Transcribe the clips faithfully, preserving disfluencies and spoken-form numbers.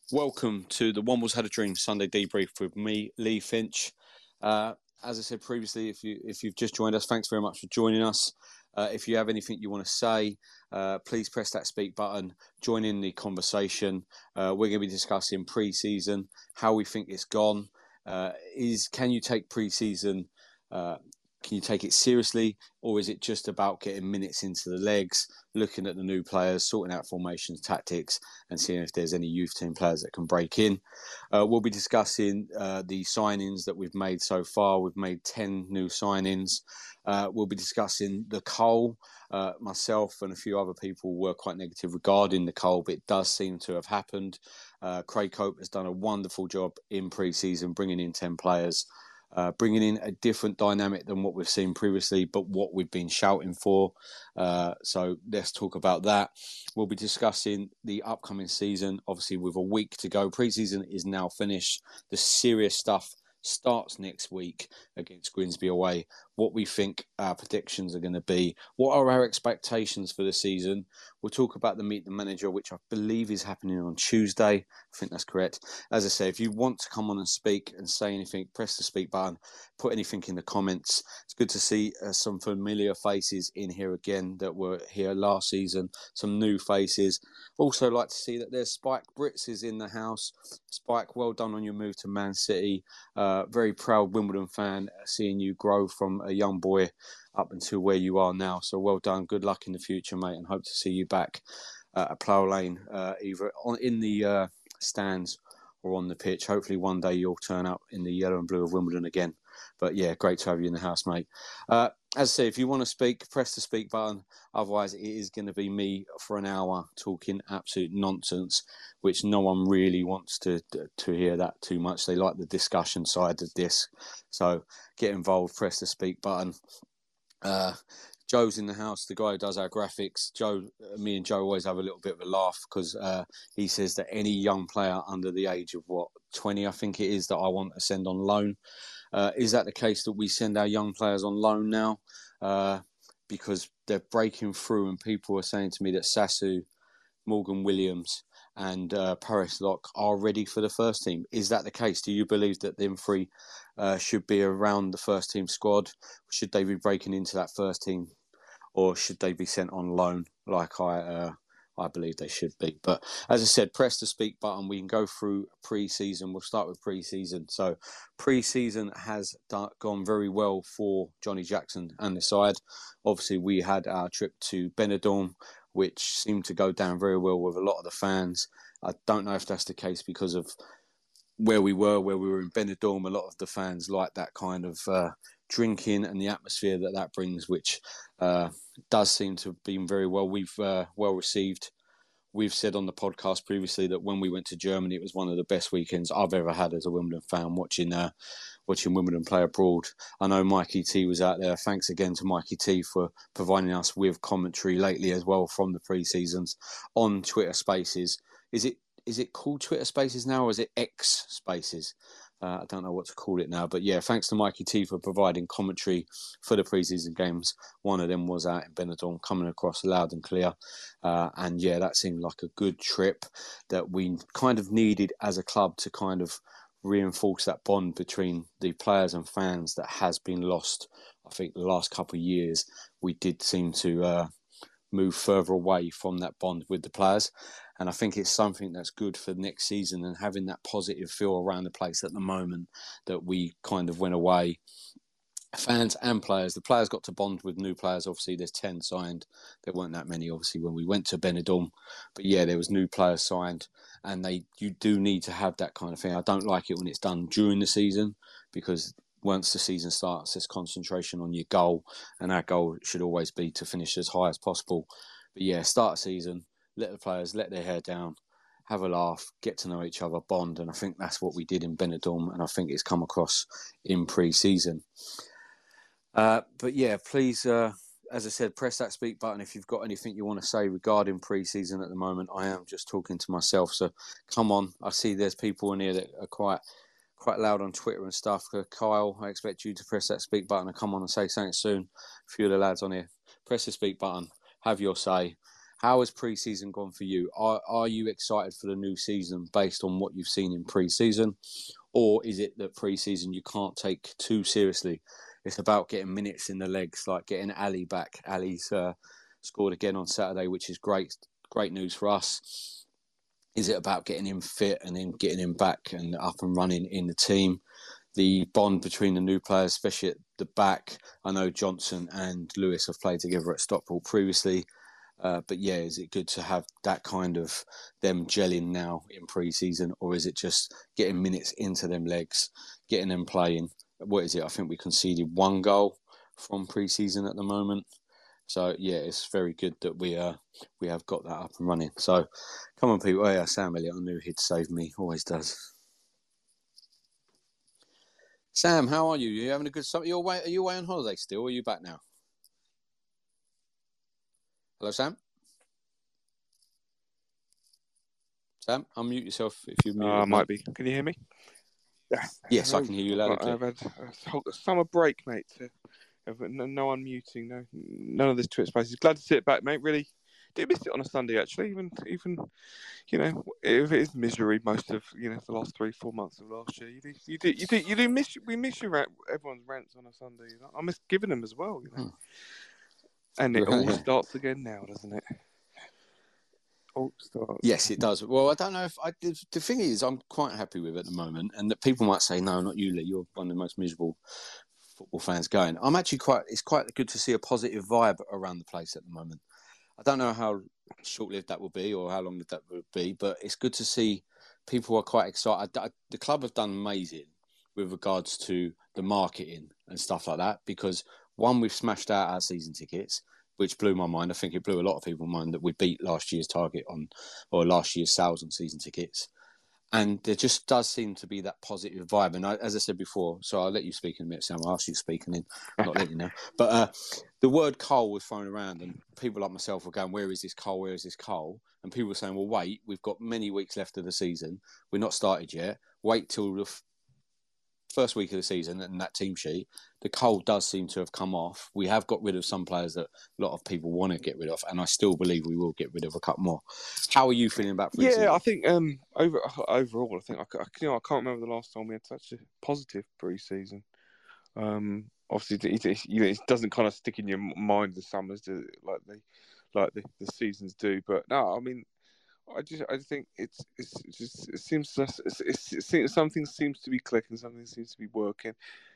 Welcome to the One Was Had a Dream Sunday debrief with me, Lee Finch. Uh, as I said previously, if you if you've just joined us, thanks very much for joining us. Uh, if you have anything you want to say, uh, please press that speak button. Join in the conversation. Uh, we're going to be discussing pre-season, how we think it's gone. Uh, is can you take pre-season? Uh, can you take it seriously, or is it just about getting minutes into the legs, looking at the new players, sorting out formations, tactics, and seeing if there's any youth team players that can break in? Uh, we'll be discussing uh, the signings that we've made so far. We've made ten new signings. Uh, we'll be discussing the Cole. Uh, myself and a few other people were quite negative regarding the Cole, but it does seem to have happened. Uh, Craig Cope has done a wonderful job in pre-season, bringing in ten players. Uh, bringing in a different dynamic than what we've seen previously, but what we've been shouting for. Uh, so let's talk about that. We'll be discussing the upcoming season. Obviously, with a week to go, pre-season is now finished. The serious stuff starts next week against Grimsby away. What we think our predictions are going to be. What are our expectations for the season? We'll talk about the Meet the Manager, which I believe is happening on Tuesday. I think that's correct. As I say, if you want to come on and speak and say anything, press the speak button, put anything in the comments. It's good to see uh, some familiar faces in here again that were here last season, some new faces. Also like to see that there's Spike Brits is in the house. Spike, well done on your move to Man City. Uh, very proud Wimbledon fan, seeing you grow from a young boy up until where you are now. So well done. Good luck in the future, mate, and hope to see you back uh, at Plough Lane, uh, either on, in the uh, stands or on the pitch. Hopefully one day you'll turn up in the yellow and blue of Wimbledon again. But yeah, great to have you in the house, mate. Uh, as I say, if you want to speak, press the speak button. Otherwise, it is going to be me for an hour talking absolute nonsense, which no one really wants to to hear that too much. They like the discussion side of this. So get involved, press the speak button. Uh, Joe's in the house, the guy who does our graphics. Joe, me and Joe always have a little bit of a laugh because uh, he says that any young player under the age of, what, twenty, I think it is, that I want to send on loan. Uh, is that the case that we send our young players on loan now? Uh, because they're breaking through and people are saying to me that Sasu, Morgan Williams and uh, Paris Locke are ready for the first team. Is that the case? Do you believe that them three uh, should be around the first team squad? Should they be breaking into that first team? Or should they be sent on loan like I uh, I believe they should be? But as I said, press the speak button. We can go through pre-season. We'll start with pre-season. So pre-season has done, gone very well for Johnny Jackson and the side. Obviously, we had our trip to Benidorm, which seemed to go down very well with a lot of the fans. I don't know if that's the case because of where we were, where we were in Benidorm. A lot of the fans like that kind of uh, drinking and the atmosphere that that brings, which uh, does seem to have been very well. We've uh, well received. We've said on the podcast previously that when we went to Germany, it was one of the best weekends I've ever had as a Wimbledon fan, watching uh, watching Wimbledon play abroad. I know Mikey T was out there. Thanks again to Mikey T for providing us with commentary lately as well from the pre-seasons on Twitter Spaces. Is it is it called Twitter Spaces now, or is it X Spaces? Uh, I don't know what to call it now. But yeah, thanks to Mikey T for providing commentary for the pre-season games. One of them was out in Benidorm, coming across loud and clear. Uh, and yeah, that seemed like a good trip that we kind of needed as a club to kind of reinforce that bond between the players and fans that has been lost. I think the last couple of years, we did seem to uh, move further away from that bond with the players. And I think it's something that's good for next season, and having that positive feel around the place at the moment that we kind of went away. Fans and players. The players got to bond with new players. Obviously, there's ten signed. There weren't that many, obviously, when we went to Benidorm. But yeah, there was new players signed. And they you do need to have that kind of thing. I don't like it when it's done during the season, because once the season starts, there's concentration on your goal. And our goal should always be to finish as high as possible. But yeah, start a season. Let the players let their hair down, have a laugh, get to know each other, bond. And I think that's what we did in Benidorm, and I think it's come across in pre-season. Uh, but yeah, please, uh, as I said, press that speak button if you've got anything you want to say regarding pre-season at the moment. I am just talking to myself, so come on. I see there's people in here that are quite quite loud on Twitter and stuff. Uh, Kyle, I expect you to press that speak button and come on and say something soon. A few of the lads on here, press the speak button, have your say. How has pre-season gone for you? Are are you excited for the new season based on what you've seen in pre-season? Or is it that pre-season you can't take too seriously? It's about getting minutes in the legs, like getting Ali back. Ali's uh, scored again on Saturday, which is great, great news for us. Is it about getting him fit and then getting him back and up and running in the team? The bond between the new players, especially at the back. I know Johnson and Lewis have played together at Stockport previously. Uh, but yeah, is it good to have that kind of them gelling now in pre-season, or is it just getting minutes into them legs, getting them playing? What is it? I think we conceded one goal from pre-season at the moment. So yeah, it's very good that we uh we have got that up and running. So come on, people! Oh yeah, Sam Elliott, I knew he'd save me. Always does. Sam, how are you? You having a good summer? You away? Are you away on holiday still? Or are you back now? Hello, Sam. Sam, unmute yourself if you're muted. I uh, might be. Can you hear me? Yeah. Yes, I can hear you loud and clear. I've had a summer break, mate. To, no, no unmuting, no, none of this Twitch spaces. Glad to sit back, mate. Really, did miss it on a Sunday actually. Even, even, you know, if it is misery most of you know the last three, four months of last year, you do, you do, you do, you do miss. We miss your rant, everyone's rants on a Sunday. You know? I miss giving them as well. You know, hmm. And it all starts again now, doesn't it? Yes, it does. Well, I don't know if I. The, the thing is, I'm quite happy with it at the moment, and that people might say, "No, not you, Lee. You're one of the most miserable football fans going." I'm actually quite. It's quite good to see a positive vibe around the place at the moment. I don't know how short-lived that will be or how long that will be, but it's good to see people are quite excited. I, I, the club have done amazing with regards to the marketing and stuff like that because one, we've smashed out our season tickets, which blew my mind. I think it blew a lot of people's mind that we beat last year's target on, or last year's sales on season tickets. And there just does seem to be that positive vibe. And I, as I said before, so I'll let you speak in a minute, Sam. I'll ask you to speak and then not let you know. But uh, the word coal was thrown around and people like myself were going, where is this coal? Where is this coal? And people were saying, well, wait, we've got many weeks left of the season. We're not started yet. Wait till the f- first week of the season and that team sheet, the coal does seem to have come off. We have got rid of some players that a lot of people want to get rid of, and I still believe we will get rid of a couple more. How are you feeling about pre-season? Yeah, I think um, over overall, I think I, you know I can't remember the last time we had such a positive pre-season. Um, obviously, it, it, you know, it doesn't kind of stick in your mind the summers do, like the like the, the seasons do. But no, I mean, I just I think it's it's it just it seems it's, it's, it seems something seems to be clicking, something seems to be working.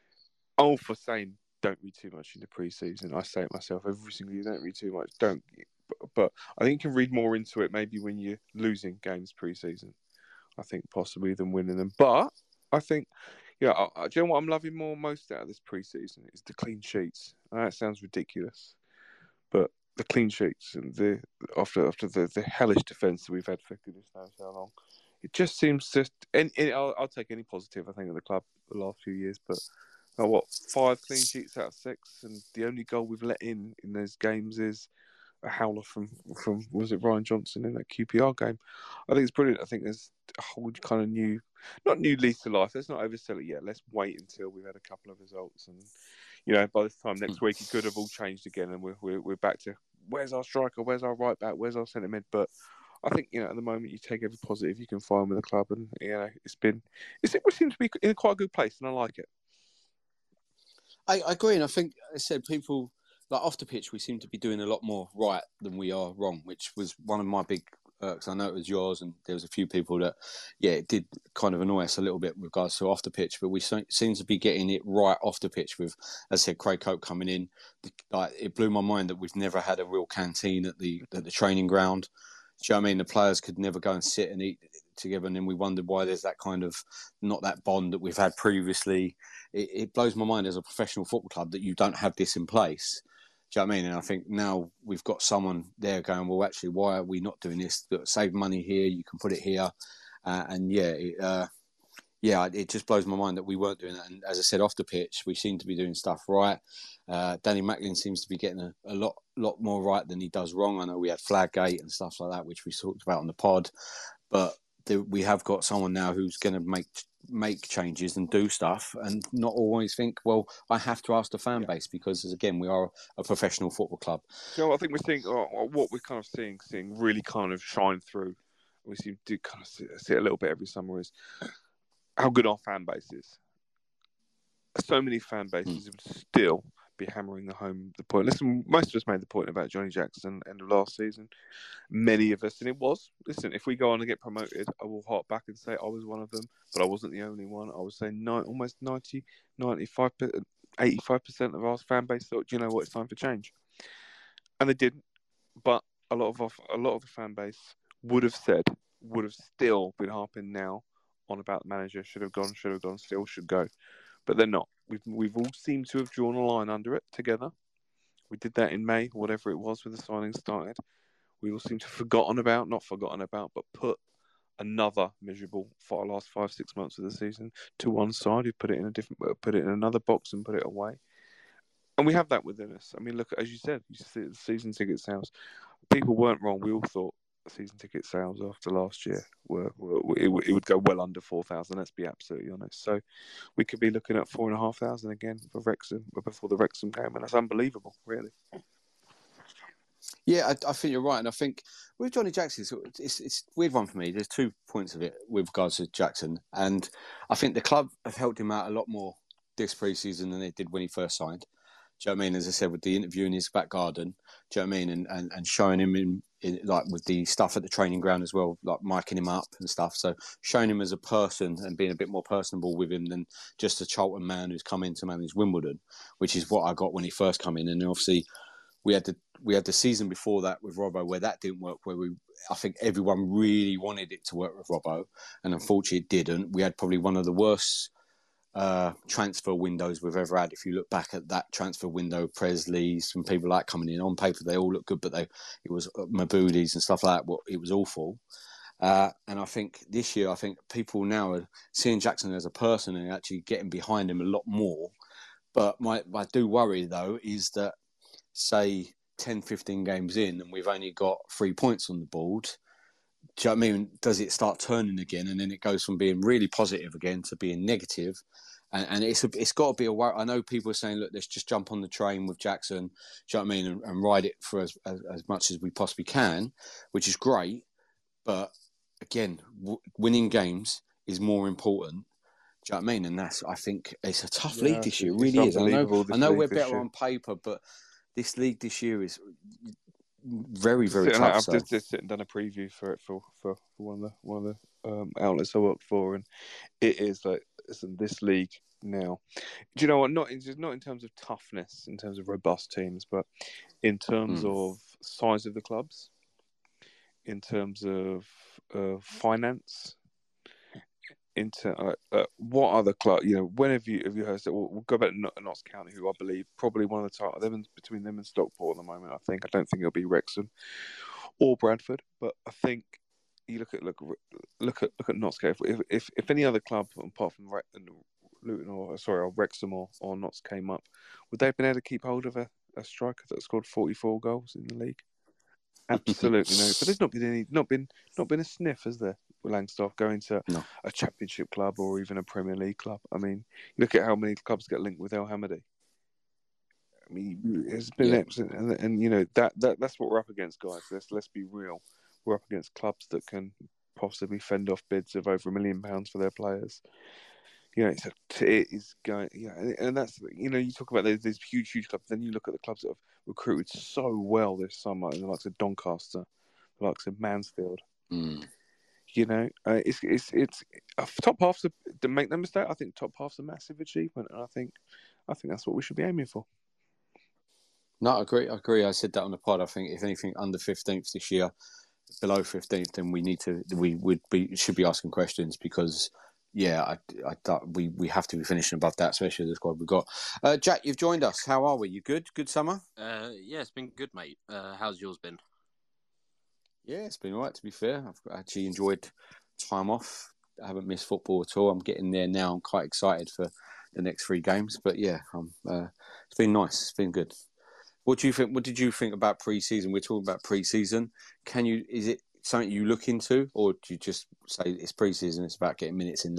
All for saying don't read too much into pre-season. I say it myself every single year. Don't read too much. Don't. But, but I think you can read more into it maybe when you're losing games pre-season. I think possibly than winning them. But I think, yeah, I, I, do you know what I'm loving more most out of this pre-season is the clean sheets. I know it sounds ridiculous, but the clean sheets and the after after the, the hellish defence that we've had for goodness knows how long, it just seems just. And, and I'll, I'll take any positive I think of the club the last few years, but. Oh, what, five clean sheets out of six, and the only goal we've let in in those games is a howler from, from was it Ryan Johnson in that Q P R game? I think it's brilliant. I think there's a whole kind of new, not new lease to life. Let's not oversell it yet. Let's wait until we've had a couple of results, and you know, by this time next week it could have all changed again, and we're we're, we're back to where's our striker, where's our right back, where's our centre mid. But I think you know at the moment you take every positive you can find with the club, and you know it's been it's, it seems to be in quite a good place, and I like it. I, I agree, and I think I said people like off the pitch. We seem to be doing a lot more right than we are wrong, which was one of my big. Because uh, I know it was yours, and there was a few people that, yeah, it did kind of annoy us a little bit with regards to off the pitch. But we so, seem to be getting it right off the pitch. With, as I said, Craig Cope coming in, like it blew my mind that we've never had a real canteen at the at the training ground. Do you know what I mean? The players could never go and sit and eat together, and then we wondered why there's that kind of not that bond that we've had previously. It, it blows my mind as a professional football club that you don't have this in place. Do you know what I mean? And I think now we've got someone there going, well, actually, why are we not doing this? Save money here, you can put it here. Uh, and yeah, it, uh, yeah, it just blows my mind that we weren't doing that. And as I said, off the pitch, we seem to be doing stuff right. Uh, Danny Macklin seems to be getting a, a lot lot more right than he does wrong. I know we had Flaggate and stuff like that, which we talked about on the pod. But the, we have got someone now who's going to make make changes and do stuff, and not always think, well, I have to ask the fan Yeah. base because, again, we are a professional football club. So I think we're seeing uh, what we're kind of seeing, seeing really kind of shine through. We seem to kind of see, see it a little bit every summer is how good our fan base is. So many fan bases mm. would still be hammering the home the point. Listen, most of us made the point about Johnny Jackson end of last season. Many of us, and it was. Listen, if we go on and get promoted, I will hark back and say I was one of them, but I wasn't the only one. I was saying nine, almost ninety, ninety-five, eighty-five percent of our fan base thought, do you know what, it's time for change, and they didn't. But a lot of our, a lot of the fan base would have said, would have still been harping now on about the manager should have gone, should have gone, still should go. But they're not. We've we've all seemed to have drawn a line under it together. We did that in May, whatever it was, when the signing started. We all seem to have forgotten about, not forgotten about, but put another miserable for our last five, six months of the season to one side. We put it in a different, put it in another box and put it away. And we have that within us. I mean, look, as you said, you see the season ticket sales. People weren't wrong. We all thought season ticket sales after last year were, were it, it would go well under four thousand. Let's be absolutely honest. So we could be looking at four and a half thousand again for Wrexham before the Wrexham game, and that's unbelievable, really. Yeah, I, I think you're right, and I think with Johnny Jackson, it's, it's, it's a weird one for me. There's two points of it with regards to Jackson, and I think the club have helped him out a lot more this pre-season than they did when he first signed. Do you know what I mean? As I said, with the interview in his back garden, do you know what I mean? And, and, and showing him in, in, like, with the stuff at the training ground as well, like miking him up and stuff. So showing him as a person and being a bit more personable with him than just a Charlton man who's come in to manage Wimbledon, which is what I got when he first came in. And obviously, we had the we had the season before that with Robbo where that didn't work, where we I think everyone really wanted it to work with Robbo, and unfortunately it didn't. We had probably one of the worst uh, transfer windows we've ever had. If you look back at that transfer window, Presley's and people like coming in on paper, they all look good, but they it was Maboudis and stuff like that. Well, it was awful. Uh, and I think this year, I think people now are seeing Jackson as a person and actually getting behind him a lot more. But my, I do worry though is that, say, ten, fifteen games in and we've only got three points on the board, do you know what I mean? Does it start turning again? And then it goes from being really positive again to being negative. And, and it's a, it's got to be a worry. I know people are saying, look, let's just jump on the train with Jackson, do you know what I mean, and, and ride it for as, as, as much as we possibly can, which is great. But again, w- winning games is more important. Do you know what I mean? And that's, I think, it's a tough Yeah, league this year. It it's really is. I know, unbelievable, I know this we're league this better year. on paper, but this league this year is very, very Sitting tough. I've So. just, just sitting done a preview for it for, for, for one of the one of the um, outlets I work for, and it is like, listen, this league now. Do you know what? Not in, not in terms of toughness, in terms of robust teams, but in terms mm. of size of the clubs, in terms of uh, finance. Into uh, uh, what other club? You know, when have you have you heard? We'll, we'll go back to Notts County, who I believe probably one of the top. Them between them and Stockport at the moment. I think I don't think it'll be Wrexham or Bradford, but I think you look at look look at look at Notts County. If if if any other club apart from Re- Luton or sorry or Wrexham or, or Notts came up, would they have been able to keep hold of a, a striker that scored forty-four goals in the league? Absolutely no. But there's not been any, not been, not been a sniff, has there? Langstaff going to no. a Championship club or even a Premier League club. I mean, look at how many clubs get linked with El Hamadi. I mean, it's been yeah. excellent, and, and you know that, that that's what we're up against, guys. Let's let's be real. We're up against clubs that can possibly fend off bids of over a million pounds for their players. You know, it's a, it is going, yeah, and that's, you know, you talk about these, these huge, huge clubs. Then you look at the clubs that have recruited so well this summer, the likes of Doncaster, the likes of Mansfield. Mm. You know, uh, it's it's it's uh, top half's a, to make no mistake. I think top half's a massive achievement, and I think I think that's what we should be aiming for. No, I agree. I agree. I said that on the pod. I think if anything under fifteenth this year, below fifteenth, then we need to we would be should be asking questions because. Yeah, I, I thought we, we have to be finishing above that, especially the squad we've got. Uh, Jack, you've joined us. How are we? You good? Good summer? Uh, yeah, it's been good, mate. Uh, how's yours been? Yeah, it's been all right, to be fair. I've actually enjoyed time off. I haven't missed football at all. I'm getting there now. I'm quite excited for the next three games. But yeah, um, uh, it's been nice. It's been good. What do you think? What did you think about pre-season? We're talking about pre-season. Can you? Is it something you look into, or do you just say it's pre-season? It's about getting minutes in legs.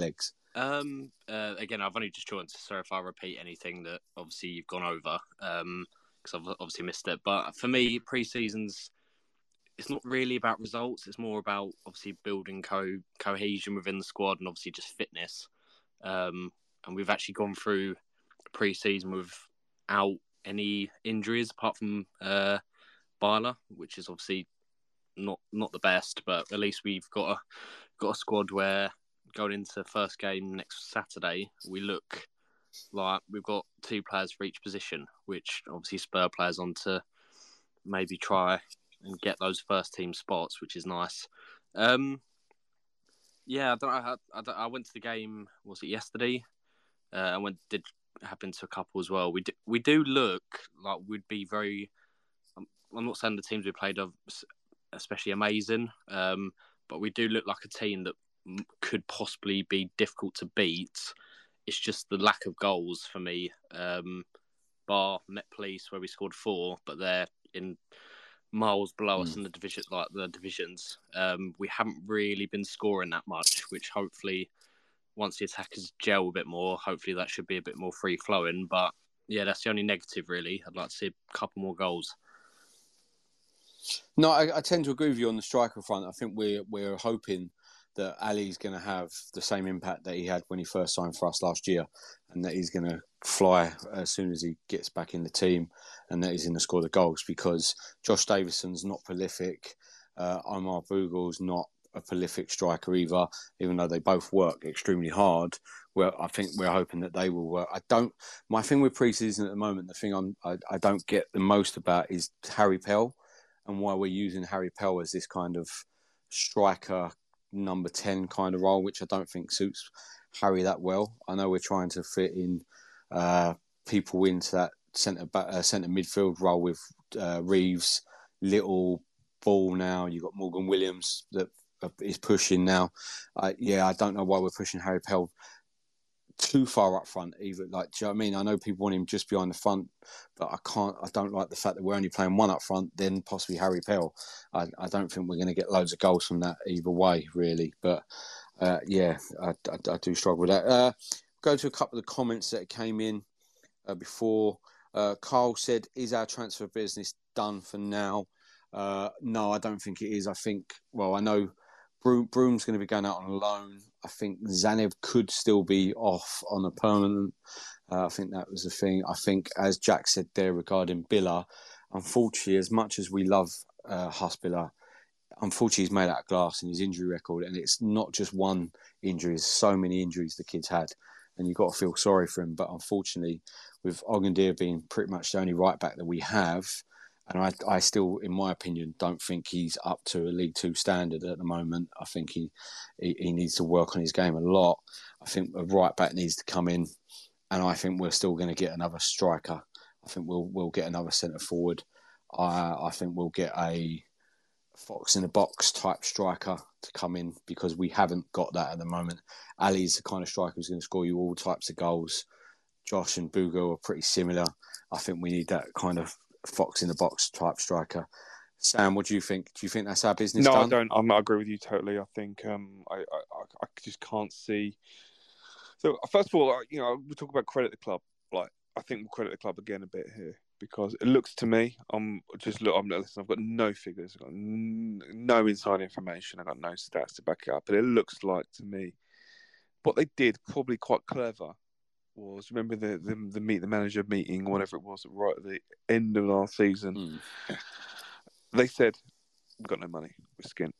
Um, uh, again, I've only just joined, so if I repeat anything that obviously you've gone over, um, because I've obviously missed it. But for me, pre-seasons, it's not really about results. It's more about obviously building co cohesion within the squad and obviously just fitness. Um, and we've actually gone through pre-season without any injuries apart from uh, Byler, which is obviously not not the best, but at least we've got a got a squad where going into the first game next Saturday, we look like we've got two players for each position, which obviously spur players on to maybe try and get those first team spots, which is nice. Um, yeah, I don't know. I, I, I went to the game. Was it yesterday? Uh, I went did happen to a couple as well. We do, we do look like we'd be very. I'm, I'm not saying the teams we played are especially amazing, um, but we do look like a team that could possibly be difficult to beat. It's just the lack of goals for me. Um, bar Met Police where we scored four, but they're in miles below Mm. us in the division, like the divisions. Um, we haven't really been scoring that much, which hopefully once the attackers gel a bit more, hopefully that should be a bit more free flowing. But yeah, that's the only negative really. I'd like to see a couple more goals. No, I, I tend to agree with you on the striker front. I think we're we're hoping that Ali's going to have the same impact that he had when he first signed for us last year, and that he's going to fly as soon as he gets back in the team, and that he's going to score the goals. Because Josh Davison's not prolific, uh, Omar Bugel's not a prolific striker either, even though they both work extremely hard. Well, I think we're hoping that they will work. I don't. My thing with pre-season at the moment, the thing I'm, I I don't get the most about is Harry Pell, and why we're using Harry Pell as this kind of striker number ten kind of role, which I don't think suits Harry that well. I know we're trying to fit in uh, people into that centre uh, centre midfield role with uh, Reeves, Little, Ball now. You've got Morgan Williams that is pushing now. Uh, yeah, I don't know why we're pushing Harry Pell too far up front either. Like, do you know what I mean? I know people want him just behind the front, but I can't. I don't like the fact that we're only playing one up front, then possibly Harry Pell. I, I don't think we're going to get loads of goals from that either way, really. But uh, yeah, I, I, I do struggle with that. Uh, go to a couple of the comments that came in uh, before. Uh, Carl said, "Is our transfer business done for now?" Uh, no, I don't think it is. I think. Well, I know. Broom, Broom's going to be going out on loan. I think Zanev could still be off on a permanent. Uh, I think that was the thing. I think, as Jack said there regarding Billa, unfortunately, as much as we love uh, Husbilla, unfortunately, he's made out of glass in his injury record. And it's not just one injury, there's so many injuries the kid's had. And you've got to feel sorry for him. But unfortunately, with Ogundir being pretty much the only right back that we have, and I, I still, in my opinion, don't think he's up to a League Two standard at the moment. I think he, he, he needs to work on his game a lot. I think a right back needs to come in, and I think we're still going to get another striker. I think we'll we'll get another centre forward. I I think we'll get a fox in the box type striker to come in because we haven't got that at the moment. Ali's the kind of striker who's going to score you all types of goals. Josh and Bugo are pretty similar. I think we need that kind of fox in the box type striker. Sam, what do you think? Do you think that's our business no, done? I don't. I'm, I agree with you totally. I think um, I, I, I just can't see. So first of all, you know, we talk about credit the club. Like, I think we'll credit the club again a bit here because it looks to me, I'm just look. I'm listen. I've got no figures. I've got n- no inside information. I've got no stats to back it up. But it looks like to me, what they did probably quite clever was remember the the, the meet the manager meeting, whatever it was, right at the end of last season. Mm. They said we've got no money, we're skint.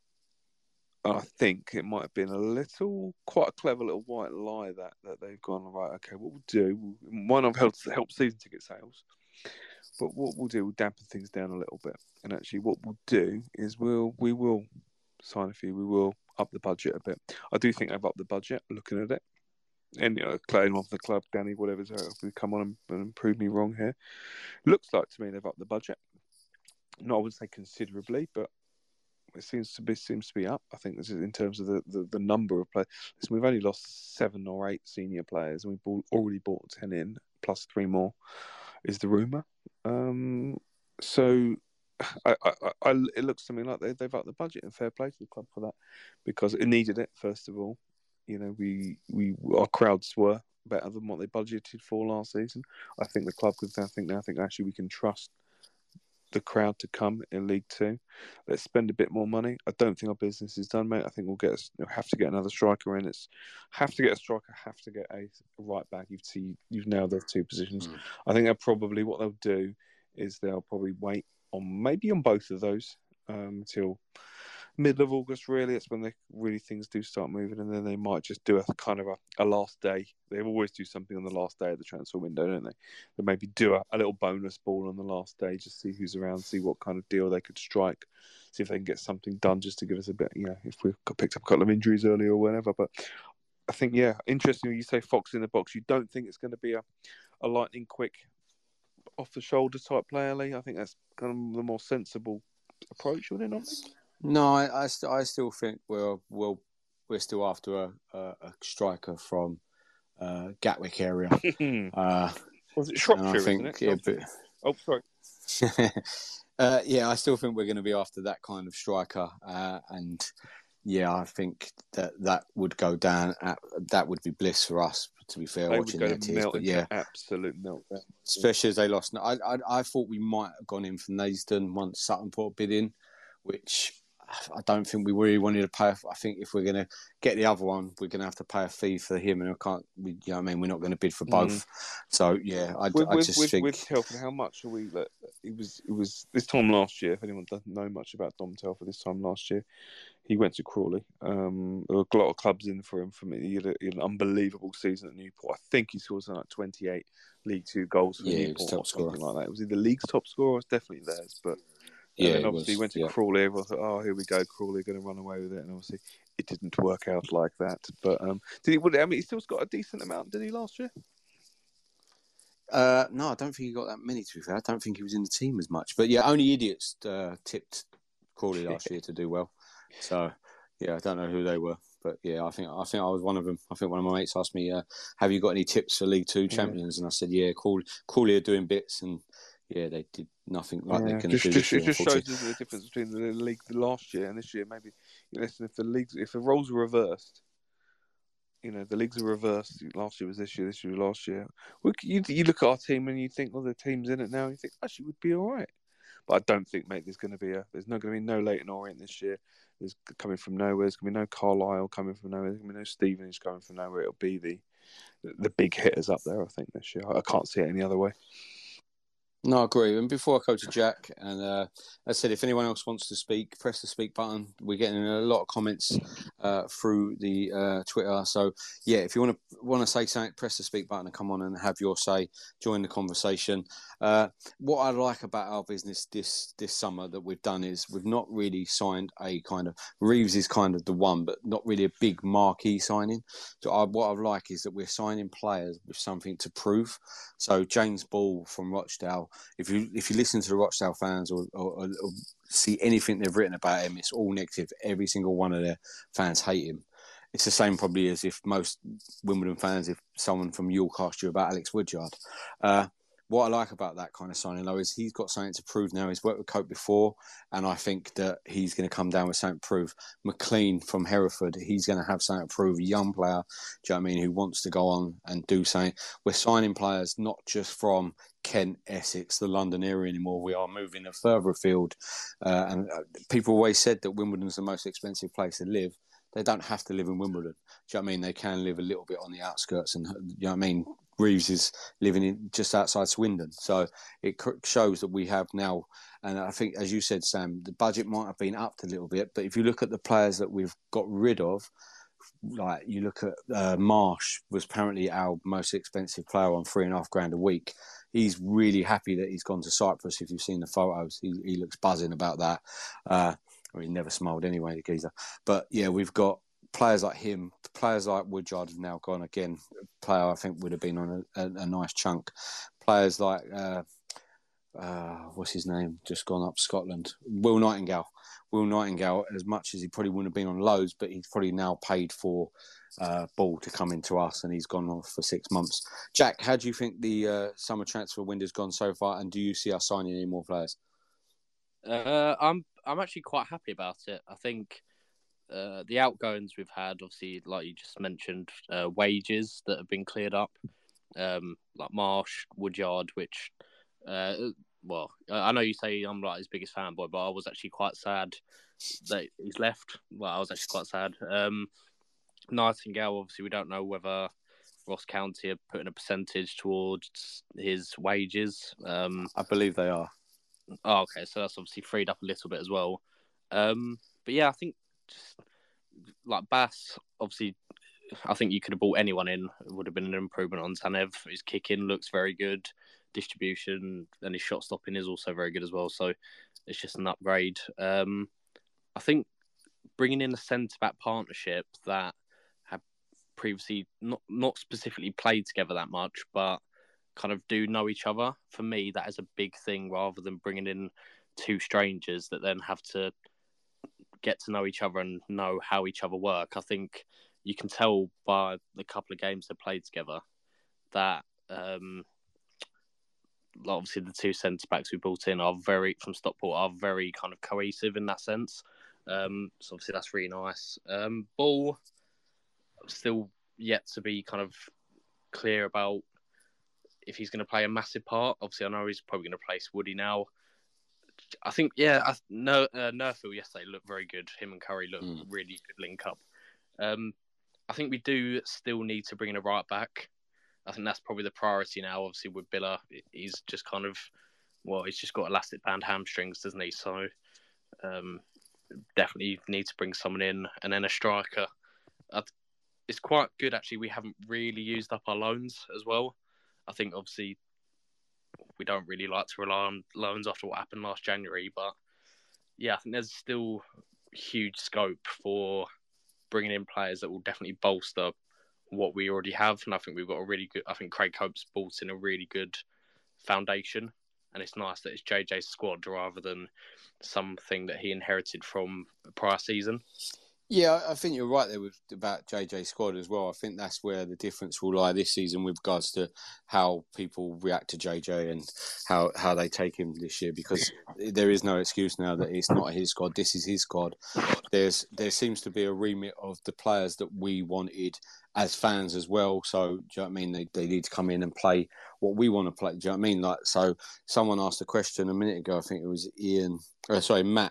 I think it might have been a little, quite a clever little white lie that that they've gone right. Okay, what we'll do, we'll, might not help help season ticket sales, but what we'll do, we'll dampen things down a little bit. And actually, what we'll do is we'll we will sign a few, we will up the budget a bit. I do think they've upped the budget. Looking at it. And you know, playing off the club, Danny, whatever's if we come on and, and prove me wrong here. Looks like to me they've upped the budget. Not I would say considerably, but it seems to be seems to be up. I think this is in terms of the, the, the number of players. Listen, we've only lost seven or eight senior players, and we've bought, already bought ten in, plus three more is the rumour. Um, so I, I, I, it looks to me like they, they've upped the budget, and fair play to the club for that, because it needed it, first of all. You know, we we our crowds were better than what they budgeted for last season. I think the club could now think now think actually we can trust the crowd to come in League Two. Let's spend a bit more money. I don't think our business is done, mate. I think we'll get a, we'll have to get another striker in. It's have to get a striker, have to get a right back. You've see, you've nailed those two positions. Mm. I think they'll probably what they'll do is they'll probably wait on maybe on both of those um, until middle of August. Really, it's when they really things do start moving, and then they might just do a kind of a, a last day. They always do something on the last day of the transfer window, don't they? They maybe do a, a little bonus ball on the last day, just see who's around, see what kind of deal they could strike, see if they can get something done, just to give us a bit. You know, if we've got picked up a couple of injuries early or whatever. But I think, yeah, interesting. You say Fox in the box. You don't think it's going to be a, a lightning quick, off the shoulder type player, Lee? I think that's kind of the more sensible approach, would it not? No, I, I, st- I still think we're we'll, we're still after a, a, a striker from uh, Gatwick area. uh, Was it Shropshire, isn't it? Yeah, but... Oh, sorry. uh, yeah, I still think we're going to be after that kind of striker, uh, and yeah, I think that that would go down. At, that would be bliss for us. To be fair, they watching would go their to teams, melt but yeah, absolute meltdown. Especially as they lost. I, I I thought we might have gone in for Naisden once Sutton put a bid in, which I don't think we really wanted to pay. I think if we're going to get the other one, we're going to have to pay a fee for him, and I can't. We, you know, what I mean, we're not going to bid for both. Mm. So yeah, I, with, I just with, think with Telford, how much are we? Like, it was it was this time last year. If anyone doesn't know much about Dom Telford, this time last year, he went to Crawley. Um, there were a lot of clubs in for him. For me, he had, a, he had an unbelievable season at Newport. I think he scored something like twenty-eight League Two goals for yeah, Newport or something scorer. like that. It was either league's top scorer or it's definitely theirs, but. And yeah, then obviously was, he went to yeah. Crawley. Everyone thought, "Oh, here we go, Crawley going to run away with it." And obviously, it didn't work out like that. But um, did he? I mean, he still got a decent amount, did he, last year? Uh, no, I don't think he got that many. To be fair, I don't think he was in the team as much. But yeah, only idiots uh, tipped Crawley last year to do well. So yeah, I don't know who they were, but yeah, I think I think I was one of them. I think one of my mates asked me, uh, "Have you got any tips for League Two champions?" Yeah. And I said, "Yeah, Crawley, Crawley are doing bits and." Yeah, they did nothing like yeah. they're going to do this just, year. It just shows the difference between the league last year and this year. Maybe listen, if the leagues, if the roles were reversed, you know, the leagues are reversed. Last year was this year, this year was last year. Well, you you look at our team and you think, well, the team's in it now. And you think actually would be all right, but I don't think, mate. There's going to be a there's not going to be no Leighton Orient this year. There's coming from nowhere. There's going to be no Carlisle coming from nowhere. There's going to be no Stevenage coming from nowhere. It'll be the the big hitters up there. I think this year. I can't see it any other way. No, I agree. And before I go to Jack, and uh, as I said, if anyone else wants to speak, press the speak button. We're getting a lot of comments uh, through the uh, Twitter. So, yeah, if you want to want to say something, press the speak button and come on and have your say. Join the conversation. Uh, what I like about our business this this summer that we've done is we've not really signed a kind of Reeves is kind of the one, but not really a big marquee signing. So, I, what I like is that we're signing players with something to prove. So, James Ball from Rochdale. If you if you listen to the Rochdale fans or, or, or see anything they've written about him, it's all negative. Every single one of their fans hate him. It's the same probably as if most Wimbledon fans, if someone from York asked you about Alex Woodyard. Uh, what I like about that kind of signing, though, is he's got something to prove now. He's worked with Cope before, and I think that he's going to come down with something to prove. McLean from Hereford, he's going to have something to prove. A young player, do you know what I mean, who wants to go on and do something. We're signing players not just from Kent, Essex, the London area anymore. We are moving further afield. Uh, and people always said that Wimbledon's the most expensive place to live. They don't have to live in Wimbledon. Do you know what I mean? They can live a little bit on the outskirts. And, you know what I mean? Reeves is living in just outside Swindon. So it shows that we have now, and I think, as you said, Sam, the budget might have been upped a little bit. But if you look at the players that we've got rid of, like you look at uh, Marsh was apparently our most expensive player on three and a half grand a week. He's really happy that he's gone to Cyprus. If you've seen the photos, he, he looks buzzing about that. Uh, I mean, he never smiled anyway, the geezer. But yeah, we've got players like him, players like Woodyard have now gone again. A player I think would have been on a, a, a nice chunk. Players like uh, uh, what's his name? Just gone up Scotland. Will Nightingale. Will Nightingale, as much as he probably wouldn't have been on loads, but he's probably now paid for uh, Ball to come into us, and he's gone off for six months. Jack, how do you think the uh, summer transfer window's gone so far, and do you see us signing any more players? Uh, I'm I'm actually quite happy about it. I think uh, the outgoings we've had, obviously, like you just mentioned, uh, wages that have been cleared up, um, like Marsh, Woodyard, which, uh, well, I know you say I'm like his biggest fanboy, but I was actually quite sad that he's left. Well, I was actually quite sad. Um, Nightingale, obviously, we don't know whether Ross County are putting a percentage towards his wages. Um, I believe they are. Oh, okay, so that's obviously freed up a little bit as well. Um, but yeah, I think just like Bass, obviously, I think you could have brought anyone in. It would have been an improvement on Zanev. His kicking looks very good, distribution and his shot stopping is also very good as well. So it's just an upgrade. Um, I think bringing in a centre back partnership that have previously not not specifically played together that much, but kind of do know each other. For me, that is a big thing rather than bringing in two strangers that then have to get to know each other and know how each other work. I think you can tell by the couple of games they played together that um, obviously the two centre backs we brought in are very from Stockport are very kind of cohesive in that sense. Um, so obviously that's really nice. Um, Ball still yet to be kind of clear about if he's going to play a massive part. Obviously, I know he's probably going to place Woody now. I think, yeah, I, no, uh, Nerfield yesterday looked very good. Him and Curry looked mm. really good link up. Um, I think we do still need to bring in a right back. I think that's probably the priority now. Obviously, with Billa, he's just kind of, well, he's just got elastic band hamstrings, doesn't he? So um, definitely need to bring someone in. And then a striker. I'd, it's quite good, actually. We haven't really used up our loans as well. I think, obviously, we don't really like to rely on loans after what happened last January. But, yeah, I think there's still huge scope for bringing in players that will definitely bolster what we already have. And I think we've got a really good... I think Craig Cope's brought in a really good foundation. And it's nice that it's J J's squad rather than something that he inherited from the prior season. Yeah, I think you're right there with about J J's squad as well. I think that's where the difference will lie this season with regards to how people react to J J and how, how they take him this year, because there is no excuse now that it's not his squad. This is his squad. There's there seems to be a remit of the players that we wanted as fans as well. So, do you know what I mean? They they need to come in and play what we want to play. Do you know what I mean? Like, so someone asked a question a minute ago. I think it was Ian. Uh, sorry, Matt.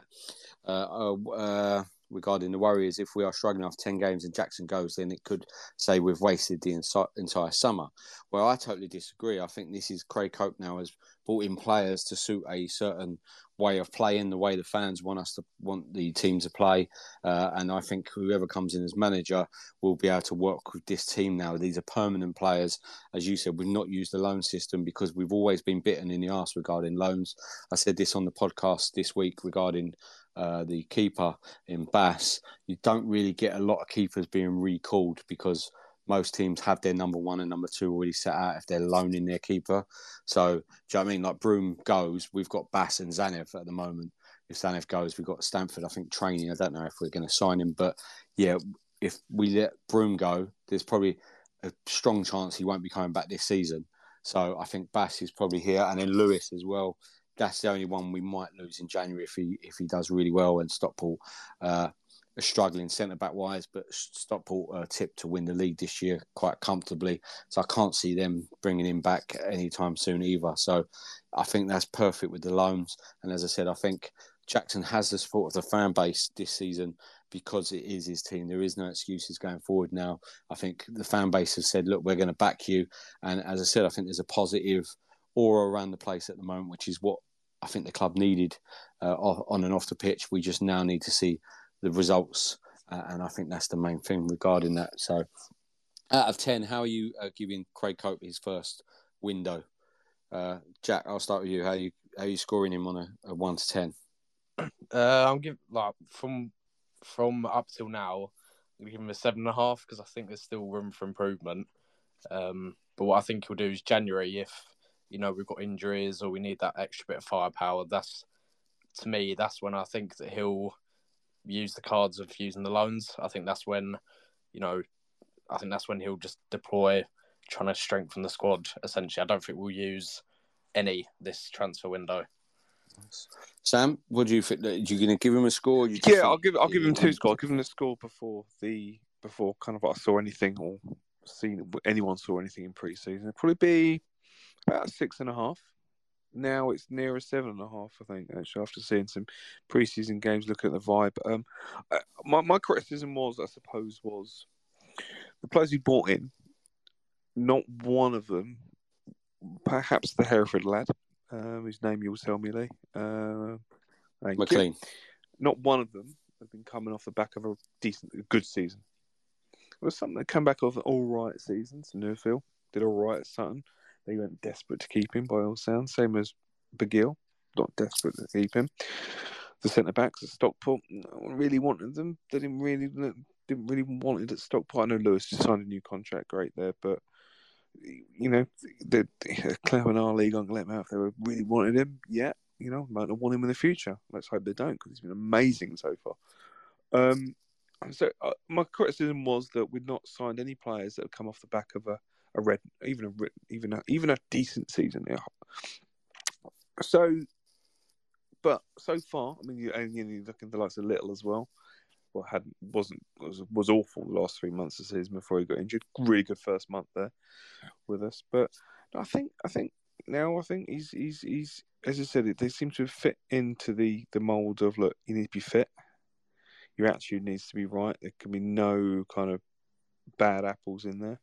Uh, uh, uh, regarding the Warriors, if we are struggling after ten games and Jackson goes, then it could say we've wasted the insi- entire summer. Well, I totally disagree. I think this is Craig Cope now has brought in players to suit a certain way of playing, the way the fans want us to want the team to play. Uh, and I think whoever comes in as manager will be able to work with this team now. These are permanent players. As you said, we've not used the loan system because we've always been bitten in the arse regarding loans. I said this on the podcast this week regarding Uh, the keeper in Bass. You don't really get a lot of keepers being recalled because most teams have their number one and number two already set out if they're loaning their keeper. So, do you know what I mean? Like Broom goes, we've got Bass and Zanev at the moment. If Zanev goes, we've got Stanford, I think, training. I don't know if we're going to sign him, but yeah, if we let Broom go, there's probably a strong chance he won't be coming back this season. So I think Bass is probably here, and then Lewis as well. That's the only one we might lose in January if he if he does really well. And Stockport uh, are struggling centre back wise, but Stockport are tipped to win the league this year quite comfortably. So I can't see them bringing him back anytime soon either. So I think that's perfect with the loans. And as I said, I think Jackson has the support of the fan base this season because it is his team. There is no excuses going forward now. I think the fan base has said, look, we're going to back you. And as I said, I think there's a positive aura around the place at the moment, which is what I think the club needed uh, on and off the pitch. We just now need to see the results. Uh, and I think that's the main thing regarding that. So out of ten, how are you uh, giving Craig Cope his first window? Uh, Jack, I'll start with you. How are you, how are you scoring him on a, a one to ten? Uh, I'm giving, like, from, from up till now, I'm going to give him a seven and a half because I think there's still room for improvement. Um, but what I think he'll do is January, if, you know, we've got injuries or we need that extra bit of firepower, that's, to me, that's when I think that he'll use the cards of using the loans. I think that's when, you know, I think that's when he'll just deploy trying to strengthen the squad, essentially. I don't think we'll use any this transfer window. Sam, what do you think? Are you going to give him a score? Or you yeah, I'll give I'll give him two scores. I'll give him a score before the before kind of I saw anything or seen anyone saw anything in pre-season. It'd probably be about six and a half. Now it's nearer seven and a half, I think, actually, after seeing some pre-season games, looking at the vibe. Um, my, my criticism was, I suppose, was the players we brought in, not one of them, perhaps the Hereford lad, um, whose name you'll tell me, Lee. Uh, McLean. You. Not one of them have been coming off the back of a decent, a good season. There was something that came back off an all-right season. So Newfield did all right at Sutton. They went desperate to keep him, by all sounds. Same as Begill, not desperate to keep him. The centre backs at Stockport, no one really wanted them. They didn't really didn't really want it at Stockport. I know Lewis just signed a new contract, great there, but you know, the Clem and our league aren't going to let him out if they really wanted him yet. You know, might not want him in the future. Let's hope they don't, because he's been amazing so far. Um, so uh, my criticism was that we'd not signed any players that have come off the back of a. A red, even a even a even a decent season. Yeah. So, but so far, I mean, you only you look at the likes of Little as well. Well, hadn't wasn't was was awful the last three months of the season before he got injured. Really good first month there with us, but I think I think now I think he's he's he's as I said, they seem to have fit into the the mould of look. You need to be fit. Your attitude needs to be right. There can be no kind of bad apples in there.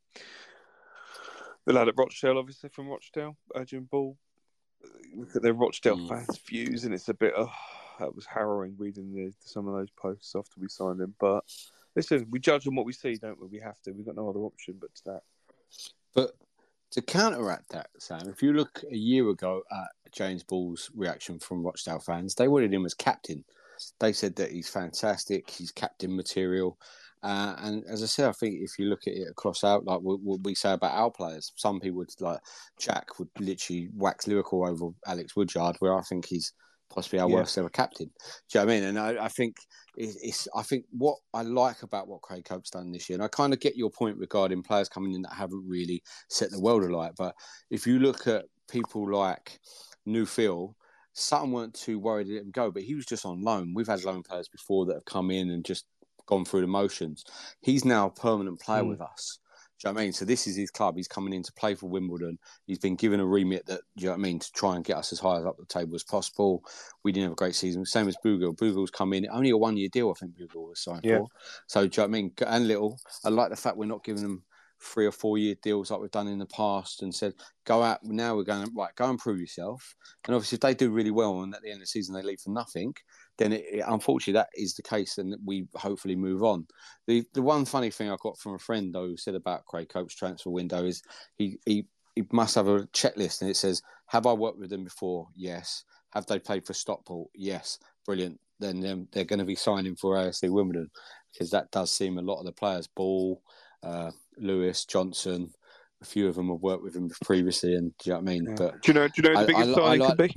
The lad at Rochdale, obviously from Rochdale, Adrian Ball. Look at their Rochdale mm. fans' views, and it's a bit. Oh, that was harrowing reading the, some of those posts after we signed him. But listen, we judge on what we see, don't we? We have to. We've got no other option but to that. But to counteract that, Sam, if you look a year ago at James Ball's reaction from Rochdale fans, they wanted him as captain. They said that he's fantastic. He's captain material. Uh, and as I said, I think if you look at it across out, like what, what we say about our players, some people would, like Jack would literally wax lyrical over Alex Woodyard, where I think he's possibly our yeah. worst ever captain. Do you know what I mean? And I, I think it's, it's, I think what I like about what Craig Cope's done this year, and I kind of get your point regarding players coming in that haven't really set the world alight. But if you look at people like Newfield, Sutton weren't too worried to let him go, but he was just on loan. We've had loan players before that have come in and just gone through the motions. He's now a permanent player mm. with us. Do you know what I mean? So this is his club. He's coming in to play for Wimbledon. He's been given a remit that, do you know what I mean, to try and get us as high up the table as possible. We didn't have a great season. Same as Bougal. Bougal's come in. Only a one-year deal, I think Bougal was signed yeah. for. So, do you know what I mean? And Little. I like the fact we're not giving them three or four year deals like we've done in the past and said, go out, now we're going, right, go and prove yourself. And obviously if they do really well and at the end of the season they leave for nothing, then it, it, unfortunately that is the case and we hopefully move on. The the one funny thing I got from a friend though who said about Craig Cope's transfer window is he, he, he must have a checklist and it says, have I worked with them before? Yes. Have they played for Stockport? Yes. Brilliant. Then um, they're going to be signing for A S C Wimbledon because that does seem a lot of the players, Ball, uh, Lewis, Johnson, a few of them have worked with him previously, and do you know what I mean? Yeah. But do you know? Do you know the biggest I, signing I like... could be?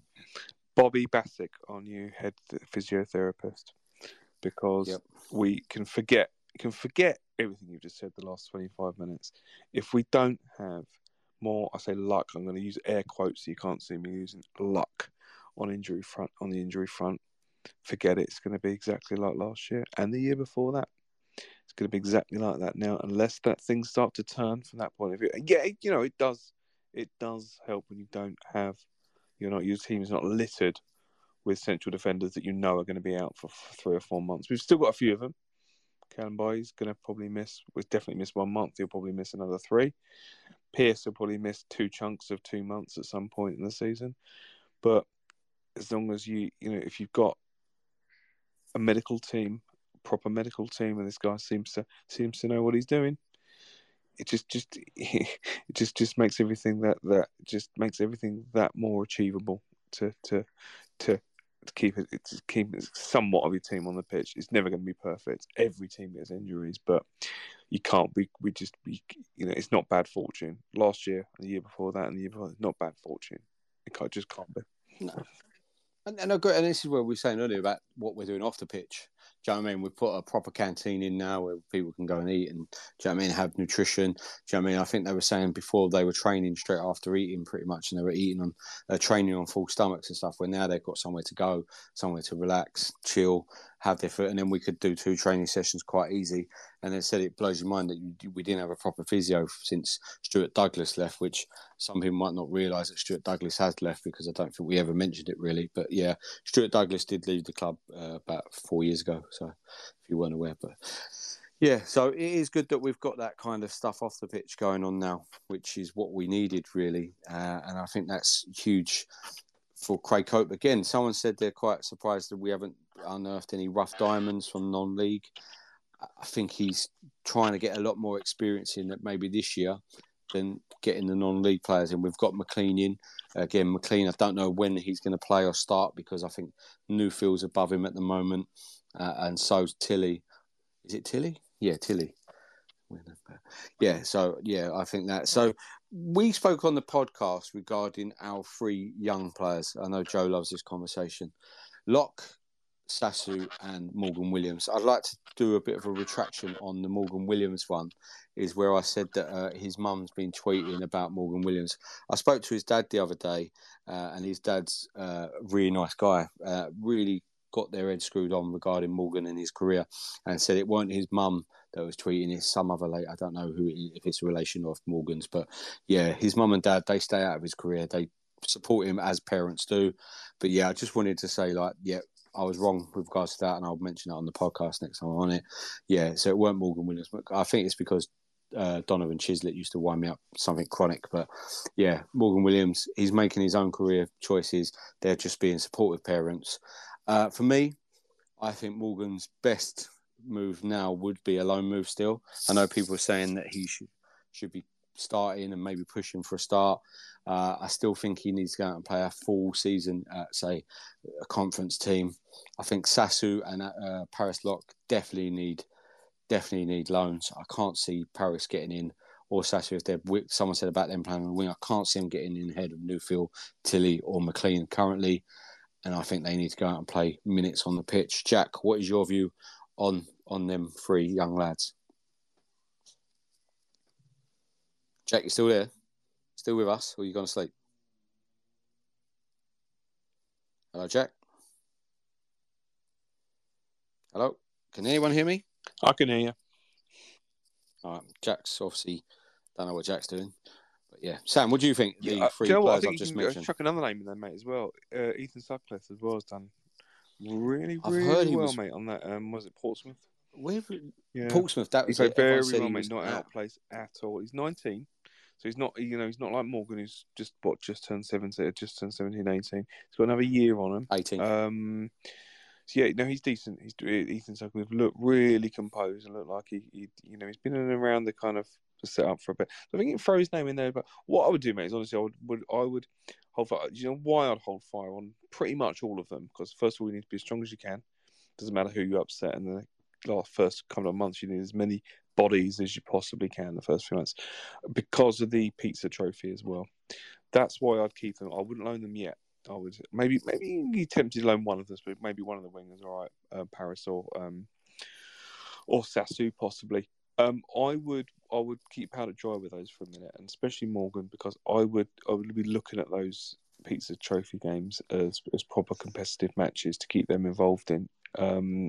Bobby Bassick, our new head physiotherapist, because yep. we can forget, can forget everything you've just said the last twenty-five minutes. If we don't have more, I say luck. I'm going to use air quotes so you can't see me using luck on injury front. On the injury front, forget it. It's going to be exactly like last year and the year before that. It's going to be exactly like that now, unless that things start to turn from that point of view. And yeah, you know, it does. It does help when you don't have, you're not, your team is not littered with central defenders that you know are going to be out for three or four months. We've still got a few of them. Callum Boy's going to probably miss. We'll definitely miss one month. He'll probably miss another three. Pierce will probably miss two chunks of two months at some point in the season. But as long as you, you know, if you've got a medical team. Proper medical team, and this guy seems to seems to know what he's doing. It just just it just just makes everything that that just makes everything that more achievable to to to, to keep it to keep somewhat of your team on the pitch. It's never going to be perfect. Every team gets injuries, but you can't. We we just we, you know it's not bad fortune. Last year, the year before that, and the year before, it's not bad fortune. It can't, just can't be. No. And, and I agree, and this is what we were saying earlier about what we're doing off the pitch. Do you know what I mean? We've put a proper canteen in now where people can go and eat and, do you know what I mean, have nutrition. Do you know what I mean? I think they were saying before they were training straight after eating pretty much, and they were eating on, uh, training on full stomachs and stuff, where now they've got somewhere to go, somewhere to relax, chill, have their foot, and then we could do two training sessions quite easy. And they said it blows your mind that you, we didn't have a proper physio since Stuart Douglas left, which some people might not realise that Stuart Douglas has left, because I don't think we ever mentioned it really. But yeah, Stuart Douglas did leave the club uh, about four years ago, so if you weren't aware. But yeah, so it is good that we've got that kind of stuff off the pitch going on now, which is what we needed really. Uh, and I think that's huge for Craig Cope. Again, someone said they're quite surprised that we haven't unearthed any rough diamonds from non-league. I think he's trying to get a lot more experience in that maybe this year than getting the non-league players in. We've got McLean in. Again, McLean, I don't know when he's going to play or start, because I think Newfield's above him at the moment. Uh, and so's Tilly. Is it Tilly? Yeah, Tilly. Yeah, so yeah, I think that. So we spoke on the podcast regarding our three young players. I know Joe loves this conversation. Locke, Sasu and Morgan Williams. I'd like to do a bit of a retraction on the Morgan Williams one, is where I said that uh, his mum's been tweeting about Morgan Williams. I spoke to his dad the other day, uh, and his dad's uh, a really nice guy, uh, really got their head screwed on regarding Morgan and his career, and said it weren't his mum that was tweeting, it's some other late. I don't know who, if it's a relation of Morgan's, but yeah, his mum and dad, they stay out of his career. They support him as parents do. But yeah, I just wanted to say, like, yeah, I was wrong with regards to that, and I'll mention that on the podcast next time I'm on it. Yeah, so it weren't Morgan Williams. I think it's because uh, Donovan Chislett used to wind me up something chronic. But yeah, Morgan Williams, he's making his own career choices. They're just being supportive parents. Uh, for me, I think Morgan's best move now would be a loan move still. I know people are saying that he should should be starting and maybe pushing for a start. Uh, I still think he needs to go out and play a full season at, say, a conference team. I think Sasu and uh, Paris Locke definitely need definitely need loans. I can't see Paris getting in, or Sasu, if they're, someone said about them playing on the wing, I can't see them getting in ahead of Newfield, Tilly or McLean currently. And I think they need to go out and play minutes on the pitch. Jack, what is your view on on them three young lads? Jack, you still there? Still with us, or are you going to sleep? Hello, Jack? Hello? Can anyone hear me? I can hear you. All right, Jack's obviously, don't know what Jack's doing. But yeah, Sam, what do you think? The Yeah, three do you know what? I players think I've you just can mentioned. chuck another name in there, mate, as well. Uh, Ethan Sutcliffe as well has done really, I've really heard he well, was- mate, on that. Um, was it Portsmouth? Where, Yeah. Portsmouth, that He was played it. Everyone very said well, he mate. was Not out out. of place at all. He's nineteen, so he's not. You know, he's not like Morgan, who's just what just turned seventeen, just turned seventeen, eighteen. He's got another year on him. eighteen. Um, so yeah, no, he's decent. He's Ethan Sutcliffe looked really composed and looked like he, he, you know, he's been in and around the kind of set up for a bit. So I think he throw his name in there. But what I would do, mate, is honestly, I would, would I would hold fire. You know why I'd hold fire on pretty much all of them? Because first of all, you need to be as strong as you can. Doesn't matter who you upset in the last first couple of months. You need as many bodies as you possibly can the first few months, because of the pizza trophy as well. That's why I'd keep them. I wouldn't loan them yet. I would maybe maybe be tempted to loan one of them, but maybe one of the wingers, all right, uh, Paris or um, or Sasu possibly. Um, I would I would keep powder dry with those for a minute, and especially Morgan, because I would I would be looking at those pizza trophy games as as proper competitive matches to keep them involved in. Um,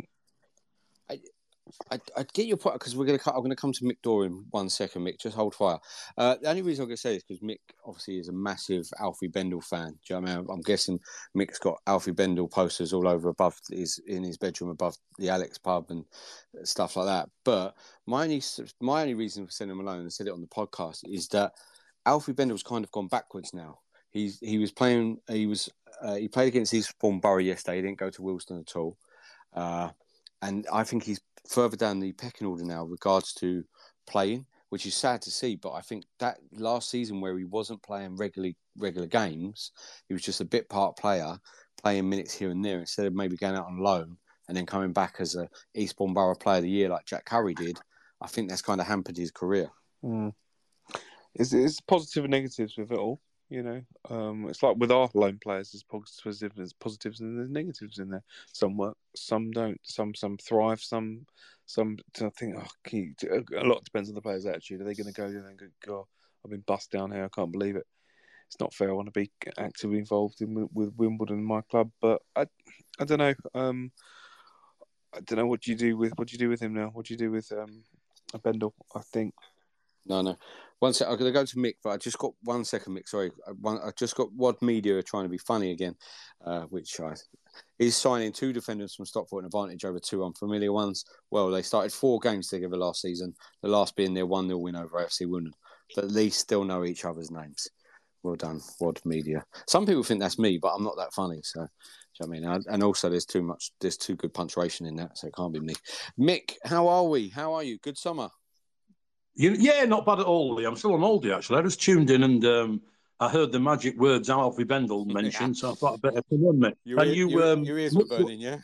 I, I, I get your point, because we're going to. I'm going to come to Mick Dorr in one second. Mick, just hold fire. Uh, the only reason I'm going to say this is because Mick obviously is a massive Alfie Bendel fan. Do you know what I mean? I'm guessing Mick's got Alfie Bendel posters all over above his in his bedroom above the Alex pub and stuff like that. But my only my only reason for sending him alone, and I said it on the podcast, is that Alfie Bendel's kind of gone backwards now. He's he was playing. He was uh, he played against Eastbourne Borough yesterday. He didn't go to Wilston at all. Uh, And I think he's further down the pecking order now regards to playing, which is sad to see. But I think that last season where he wasn't playing regularly regular games, he was just a bit part player, playing minutes here and there, instead of maybe going out on loan and then coming back as a Eastbourne Borough Player of the Year like Jack Curry did. I think that's kind of hampered his career. Mm. It's, it's positive and negatives with it all. You know, um, it's like with our loan players, there's positives, there's positives, and there's negatives in there. Some work, some don't. Some some thrive. Some some. I think oh, you, a lot depends on the player's attitude. Are they going to go there and go, God, I've been bust down here. I can't believe it. It's not fair. I want to be actively involved in with Wimbledon, my club, but I, I don't know. Um, I don't know what do you do with what do you do with him now. What do you do with um, Bendel? I think. No, no. One sec. I'm going to go to Mick, but I just got one second, Mick. Sorry, I, one, I just got Wad Media trying to be funny again, uh, which I, is signing two defenders from Stockport an advantage over two unfamiliar ones. Well, they started four games together last season. The last being their one nil win over A F C Wimbledon, but at least still know each other's names. Well done, Wad Media. Some people think that's me, but I'm not that funny. So, do you know what I mean? And also, there's too much, there's too good punctuation in that, so it can't be me. Mick, how are we? How are you? Good summer. You, yeah, not bad at all, Lee. I'm still on Aldi, actually. I just tuned in and um, I heard the magic words Alfie Bendel mentioned, so I thought I'd better come on, mate. Your, and you, your, um, your ears were burning, yeah?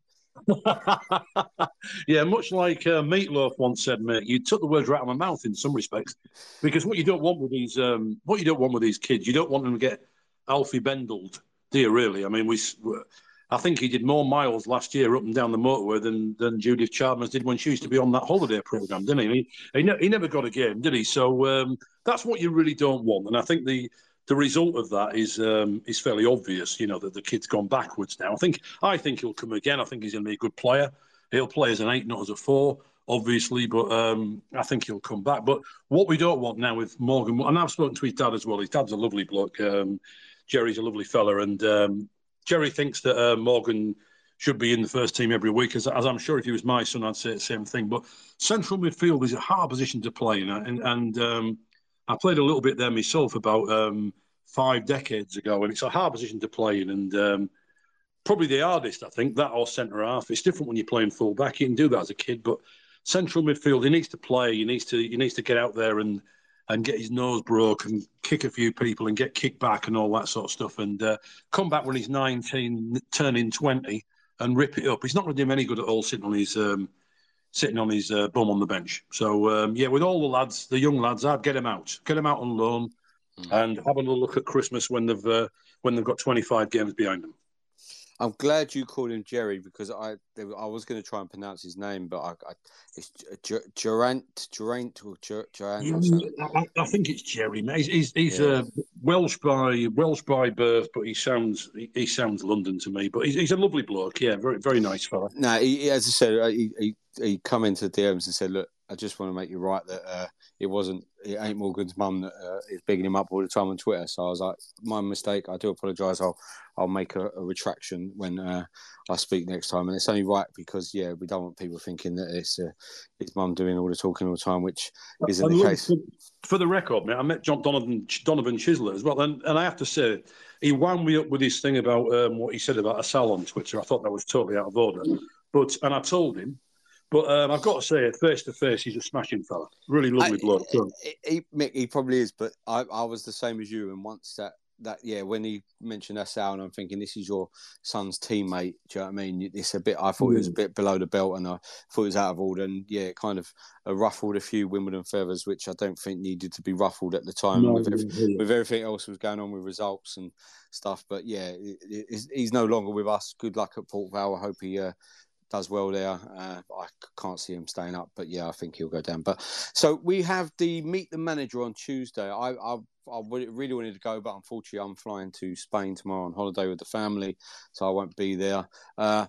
Yeah, much like uh, Meatloaf once said, mate, you took the words right out of my mouth in some respects, because what you don't want with these, um, what you don't want with these kids, you don't want them to get Alfie Bendeled, do you really? I mean, we, I think he did more miles last year up and down the motorway than than Judith Childers did when she used to be on that holiday program, didn't he? He, he, ne- he never got a game, did he? So um, that's what you really don't want, and I think the. The result of that is um, is fairly obvious, you know, that the kid's gone backwards now. I think I think he'll come again. I think he's going to be a good player. He'll play as an eight, not as a four, obviously, but um, I think he'll come back. But what we don't want now with Morgan, and I've spoken to his dad as well. His dad's a lovely bloke. Um, Jerry's a lovely fella, and um, Jerry thinks that uh, Morgan should be in the first team every week. As, as I'm sure if he was my son, I'd say the same thing. But central midfield is a hard position to play in, and and um, I played a little bit there myself about um, five decades ago, and it's a hard position to play in, and um, probably the hardest, I think, that or centre half. It's different when you're playing full back. You can do that as a kid, but central midfield, he needs to play. He needs to he needs to get out there and and get his nose broke and kick a few people and get kicked back and all that sort of stuff, and uh, come back when he's nineteen, turning twenty, and rip it up. He's not going to do him any good at all sitting on his. Um, sitting on his uh, bum on the bench. So, um, yeah, with all the lads, the young lads, I'd get them out. Get them out on loan mm. and have a little look at Christmas when they've uh, when they've got twenty-five games behind them. I'm glad you called him Jerry because I I was going to try and pronounce his name, but I, I it's Durant, Durant or Durant. I, I think it's Jerry. He's he's, he's yeah. uh, Welsh by Welsh by birth, but he sounds he, he sounds London to me. But he's, he's a lovely bloke. Yeah, very very nice fella. No, he, as I said, he, he he come into the D Ms and said, "Look, I just want to make you right that uh, it wasn't it ain't Morgan's mum that uh, is bigging him up all the time on Twitter." So I was like, "My mistake. I do apologise. I'll I'll make a, a retraction when uh, I speak next time." And it's only right because yeah, we don't want people thinking that it's uh, his mum doing all the talking all the time, which isn't and the look, case. For, for the record, mate, I met John Donovan Donovan Chisler as well, and, and I have to say he wound me up with his thing about um, what he said about Asal on Twitter. I thought that was totally out of order, but and I told him. But um, I've got to say, face to face, he's a smashing fella. Really lovely I, bloke. He, he, Mick, he probably is, but I, I was the same as you. And once that, that yeah, when he mentioned Asal, and I'm thinking, this is your son's teammate. Do you know what I mean? It's a bit. I thought mm. it was a bit below the belt, and I thought it was out of order. And yeah, it kind of uh, ruffled a few Wimbledon feathers, which I don't think needed to be ruffled at the time no, with, every, yeah. with everything else was going on with results and stuff. But yeah, it, it, he's no longer with us. Good luck at Port Vale. I hope he. Uh, does well there. Uh, I can't see him staying up, but yeah, I think he'll go down. But so we have the Meet the Manager on Tuesday. I, I, I really wanted to go, but unfortunately I'm flying to Spain tomorrow on holiday with the family, so I won't be there. Uh,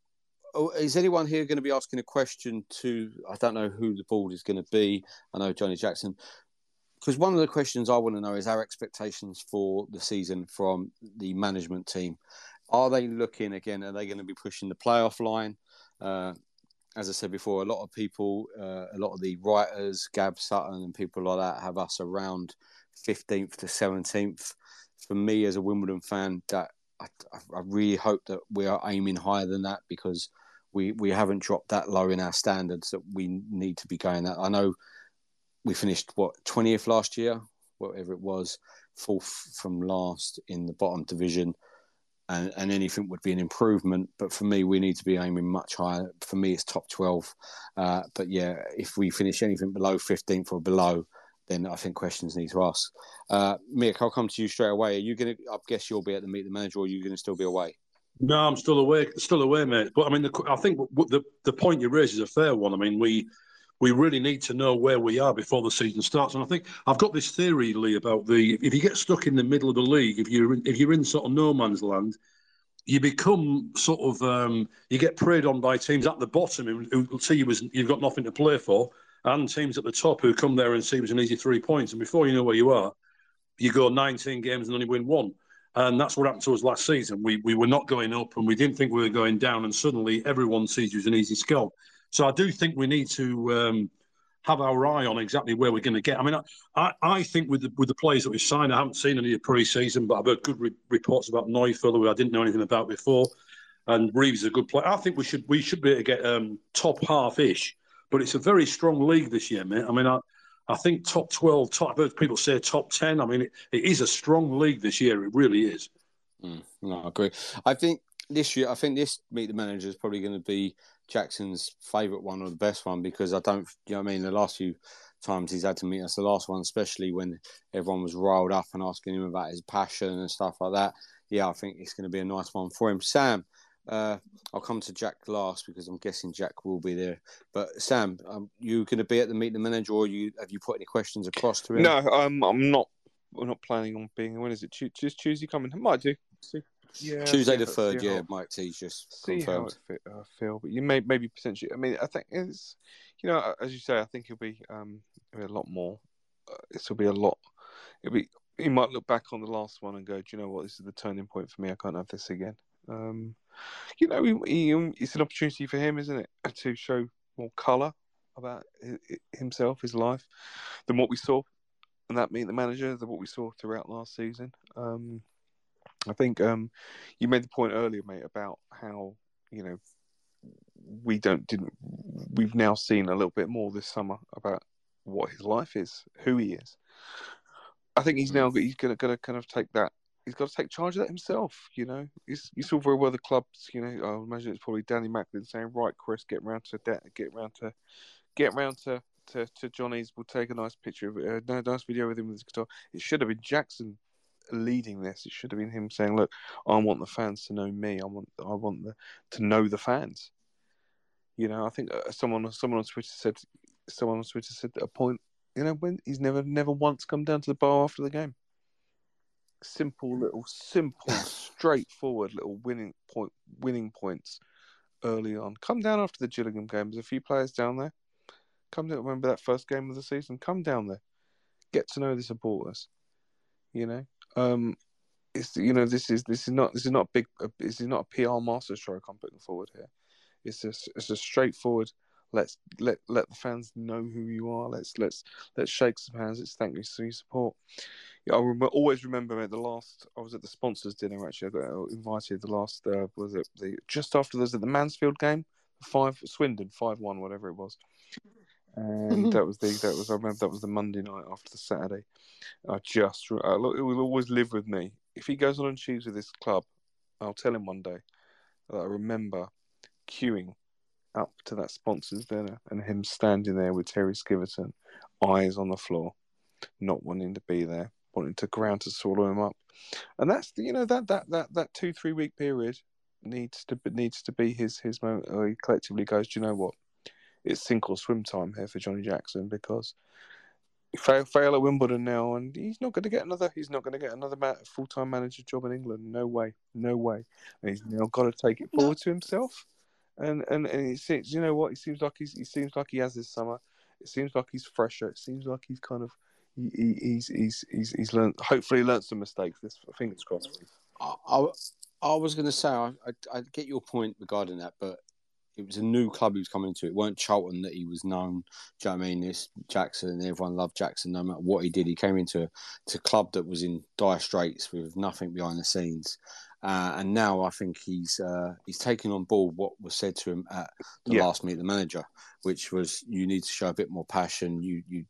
is anyone here going to be asking a question to, I don't know who the board is going to be. I know Johnny Jackson. Because one of the questions I want to know is our expectations for the season from the management team. Are they looking, again, are they going to be pushing the playoff line? Uh, as I said before, a lot of people, uh, a lot of the writers, Gab Sutton and people like that have us around fifteenth to seventeenth. For me, as a Wimbledon fan, that I, I really hope that we are aiming higher than that because we, we haven't dropped that low in our standards that we need to be going at. I know we finished, what, twentieth last year, whatever it was, fourth from last in the bottom division. And, and anything would be an improvement. But for me, we need to be aiming much higher. For me, it's top twelve. Uh, but yeah, if we finish anything below fifteenth or below, then I think questions need to ask. Uh, Mick, I'll come to you straight away. Are you going to? I guess you'll be at the Meet the Manager, or are you going to still be away? No, I'm still away. Still away, mate. But I mean, the, I think the the point you raise is a fair one. I mean, we we really need to know where we are before the season starts. And I think I've got this theory, Lee, about the if you get stuck in the middle of the league, if you're in, if you're in sort of no man's land, you become sort of um, you get preyed on by teams at the bottom who, who see you as you've got nothing to play for, and teams at the top who come there and see you as an easy three points. And before you know where you are, you go nineteen games and only win one. And that's what happened to us last season. We we were not going up and we didn't think we were going down. And suddenly everyone sees you as an easy scalp. So I do think we need to um, have our eye on exactly where we're going to get. I mean, I, I, I think with the, with the players that we've signed, I haven't seen any of pre-season, but I've heard good re- reports about Neufeld, who I didn't know anything about before. And Reeves is a good player. I think we should we should be able to get um, top half-ish. But it's a very strong league this year, mate. I mean, I, I think top twelve, top, I've heard people say top ten. I mean, it, it is a strong league this year. It really is. Mm, no, I agree. I think this year, I think this Meet the Manager is probably going to be Jackson's favourite one or the best one because I don't, you know what I mean, the last few times he's had to meet us, the last one, especially when everyone was riled up and asking him about his passion and stuff like that. Yeah, I think it's going to be a nice one for him. Sam, Uh, I'll come to Jack last because I'm guessing Jack will be there. But Sam, um, you going to be at the Meet the Manager, or you have you put any questions across to him? No, um, I'm not. We're not planning on being. When is it? Just Tuesday coming? Might do. See. Yeah, Tuesday yeah, the third. Yeah, how, Mike T's just see confirmed. how it fit, uh, feel, but you may maybe potentially. I mean, I think it's. You know, as you say, I think he'll be um it'll be a lot more. Uh, this will be a lot. It'll be. He might look back on the last one and go, "Do you know what? This is the turning point for me. I can't have this again." Um, you know, he, he, it's an opportunity for him, isn't it, to show more colour about himself, his life, than what we saw, and that Meet the Manager, than what we saw throughout last season. Um, I think um, you made the point earlier, mate, about how you know we don't didn't we've now seen a little bit more this summer about what his life is, who he is. I think he's now he's gonna gonna kind of take that. He's got to take charge of that himself, you know. He's, you saw very well the clubs, you know. I imagine it's probably Danny Macklin saying, "Right, Chris, get round to that, get round to, get round to, to, to Johnny's. We'll take a nice picture of it, a nice video with him with his guitar." It should have been Jackson leading this. It should have been him saying, "Look, I want the fans to know me. I want, I want the, to know the fans." You know, I think someone, someone on Twitter said, someone on Twitter said at a point, you know, when he's never, never once come down to the bar after the game. Simple little, simple, straightforward little winning point, winning points early on. Come down after the Gillingham game. There's a few players down there. Come down. Remember that first game of the season? Come down there. Get to know the supporters. You know, um, it's you know this is this is not this is not big. Uh, this is not a P R masterstroke I'm putting forward here. It's a it's a straightforward. Let's let let the fans know who you are. Let's let's let's shake some hands. Let's thank you for your support. Yeah, I rem- always remember mate, the last. I was at the sponsors' dinner. Actually, I got invited. The last uh, was it the just after there's at the Mansfield game, five Swindon five one whatever it was, and that was the that was I remember that was the Monday night after the Saturday. I just uh, look, it will always live with me. If he goes on and cheats with this club, I'll tell him one day that I remember queuing up to that sponsors' dinner and him standing there with Terry Skiverton, eyes on the floor, not wanting to be there. Wanting to ground to swallow him up, and that's you know that that that that two three week period needs to needs to be his his moment where he collectively goes, do you know what, it's sink or swim time here for Johnny Jackson because he fail fail at Wimbledon now, and he's not going to get another he's not going to get another full time manager job in England. No way, no way. And he's now got to take it forward no. to himself, and and and it seems you know what, it seems like he's he seems like he has this summer. It seems like he's fresher. It seems like he's kind of. He, he's he's he's he's learned. Hopefully, learned some mistakes. This fingers crossed. I, I, I was going to say I, I I get your point regarding that, but it was a new club he was coming to. It weren't Charlton that he was known. Do you know what I mean? This Jackson, everyone loved Jackson no matter what he did. He came into to a club that was in dire straits with nothing behind the scenes, uh, and now I think he's uh, he's taking on board what was said to him at the yeah. last Meet the Manager, which was you need to show a bit more passion. You you.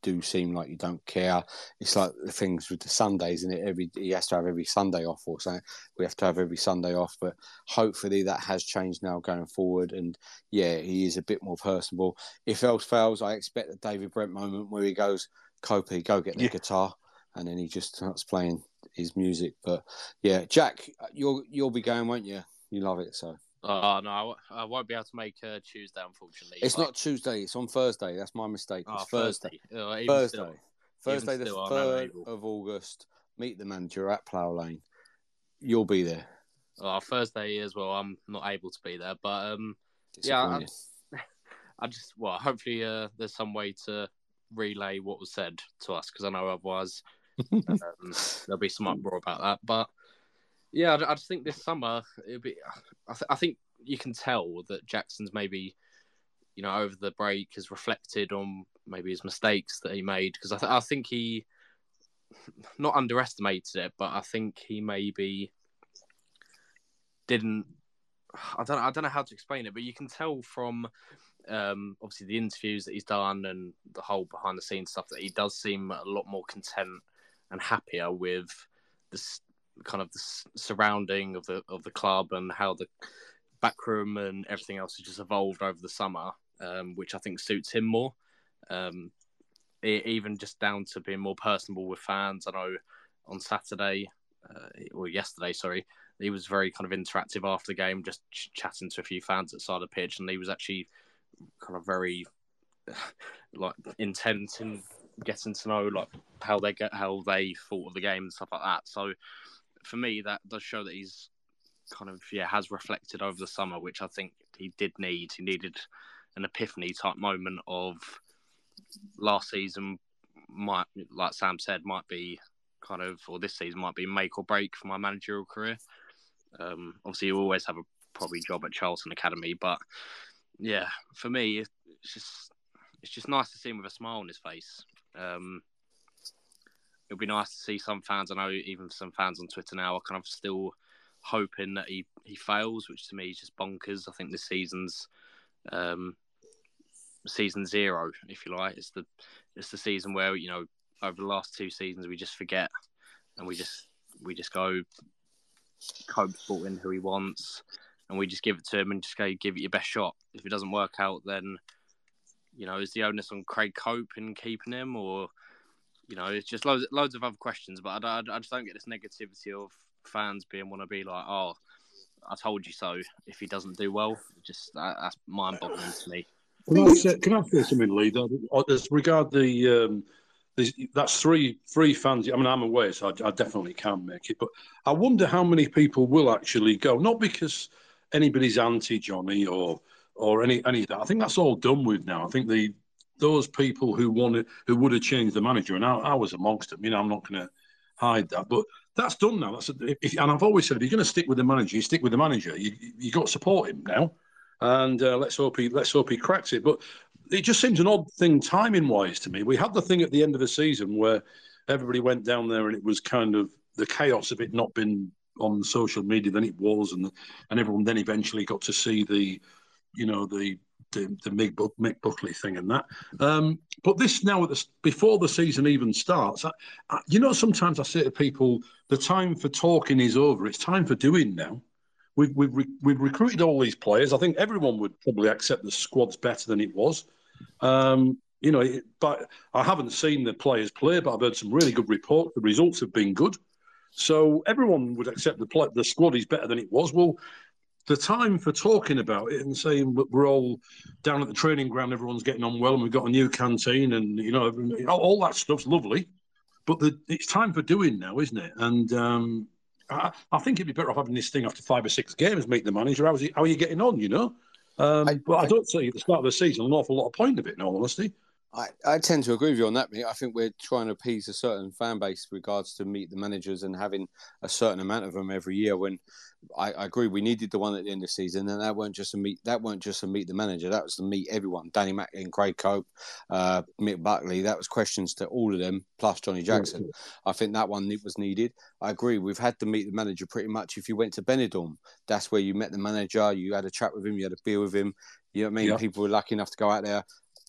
do seem like you don't care. It's like the things with the Sundays, and it every he has to have every Sunday off or something. We have to have every Sunday off, but hopefully that has changed now going forward. And yeah, he is a bit more personable. If else fails, I expect the David Brent moment where he goes, "Kopi, go get the yeah. guitar," and then he just starts playing his music. But yeah, Jack, you'll you'll be going, won't you? You love it, so. Oh, no, I won't be able to make uh, Tuesday, unfortunately. It's but... not Tuesday, it's on Thursday. That's my mistake. It's oh, Thursday. Thursday. Oh, Thursday. Still, Thursday, the still, third of August. Meet the manager at Plough Lane. You'll be there. Oh, Thursday as well. I'm not able to be there. But, um, yeah, I, I just, well, hopefully uh, there's some way to relay what was said to us, because I know otherwise um, there'll be some uproar about that. But, yeah, I, I just think this summer, it'll be. I, th- I think you can tell that Jackson's maybe, you know, over the break has reflected on maybe his mistakes that he made. Because I, th- I think he not underestimated it, but I think he maybe didn't. I don't. I don't know how to explain it, but you can tell from um, obviously the interviews that he's done and the whole behind the scenes stuff that he does seem a lot more content and happier with this. Kind of the surrounding of the of the club and how the backroom and everything else has just evolved over the summer, um, which I think suits him more. Um, it, even just down to being more personable with fans. I know on Saturday, uh, or yesterday, sorry, he was very kind of interactive after the game, just ch- chatting to a few fans at the side of the pitch, and he was actually kind of very like intense in getting to know like how they get how they thought of the game and stuff like that. So. For me, that does show that he's kind of, yeah, has reflected over the summer, which I think he did need. He needed an epiphany type moment of last season might, like Sam said, might be kind of, or this season might be make or break for my managerial career. Um, obviously, you always have a probably job at Charlton Academy, but yeah, for me, it's just it's just nice to see him with a smile on his face. Um, It'll be nice to see some fans. I know even some fans on Twitter now are kind of still hoping that he, he fails, which to me is just bonkers. I think this season's um, season zero, if you like. It's the it's the season where, you know, over the last two seasons we just forget and we just we just go Cope's brought in who he wants and we just give it to him and just go give it your best shot. If it doesn't work out, then, you know, is the onus on Craig Cope in keeping him, or you know, it's just loads, loads of other questions, but I, I, I just don't get this negativity of fans being want to be like, "Oh, I told you so." If he doesn't do well, it just that, that's mind-boggling to me. Can I say, can I say something, Lee? As regard the um, that's three three fans. I mean, I'm away, so I, I definitely can't make it. But I wonder how many people will actually go. Not because anybody's anti Johnny or or any any of that. I think that's all done with now. I think the those people who wanted, who would have changed the manager, and I, I was amongst them. You know, I'm not going to hide that, but that's done now. That's a, if, and I've always said, if you're going to stick with the manager, you stick with the manager. You you got to support him now, and uh, let's hope he let's hope he cracks it. But it just seems an odd thing timing wise to me. We had the thing at the end of the season where everybody went down there, and it was kind of the chaos of it not been on social media than it was, and and everyone then eventually got to see the, you know, the. the, the Mick, Mick Buckley thing and that. Um, but this now, at the, before the season even starts, I, I, you know, sometimes I say to people, the time for talking is over. It's time for doing now. We've, we've, re, we've recruited all these players. I think everyone would probably accept the squad's better than it was. Um, you know, it, but I haven't seen the players play, but I've heard some really good reports. The results have been good. So everyone would accept the, play, the squad is better than it was. Well, the time for talking about it and saying we're all down at the training ground, everyone's getting on well, and we've got a new canteen, and you know, all that stuff's lovely. But the, it's time for doing now, isn't it? And um, I, I think it'd be better off having this thing after five or six games. Meet the manager. How's he, how are you getting on? You know, um, I, but I, I don't see at the start of the season an awful lot of point of it. In all honesty. I, I tend to agree with you on that, mate. I think we're trying to appease a certain fan base with regards to meet the managers and having a certain amount of them every year. When I, I agree, we needed the one at the end of the season, and that weren't just a meet. That weren't just a meet the manager. That was to meet everyone. Danny Macklin, Craig Cope, uh, Mick Buckley. That was questions to all of them, plus Johnny Jackson. Mm-hmm. I think that one was needed. I agree. We've had to meet the manager pretty much. If you went to Benidorm, that's where you met the manager. You had a chat with him. You had a beer with him. You know what I mean? Yeah. People were lucky enough to go out there.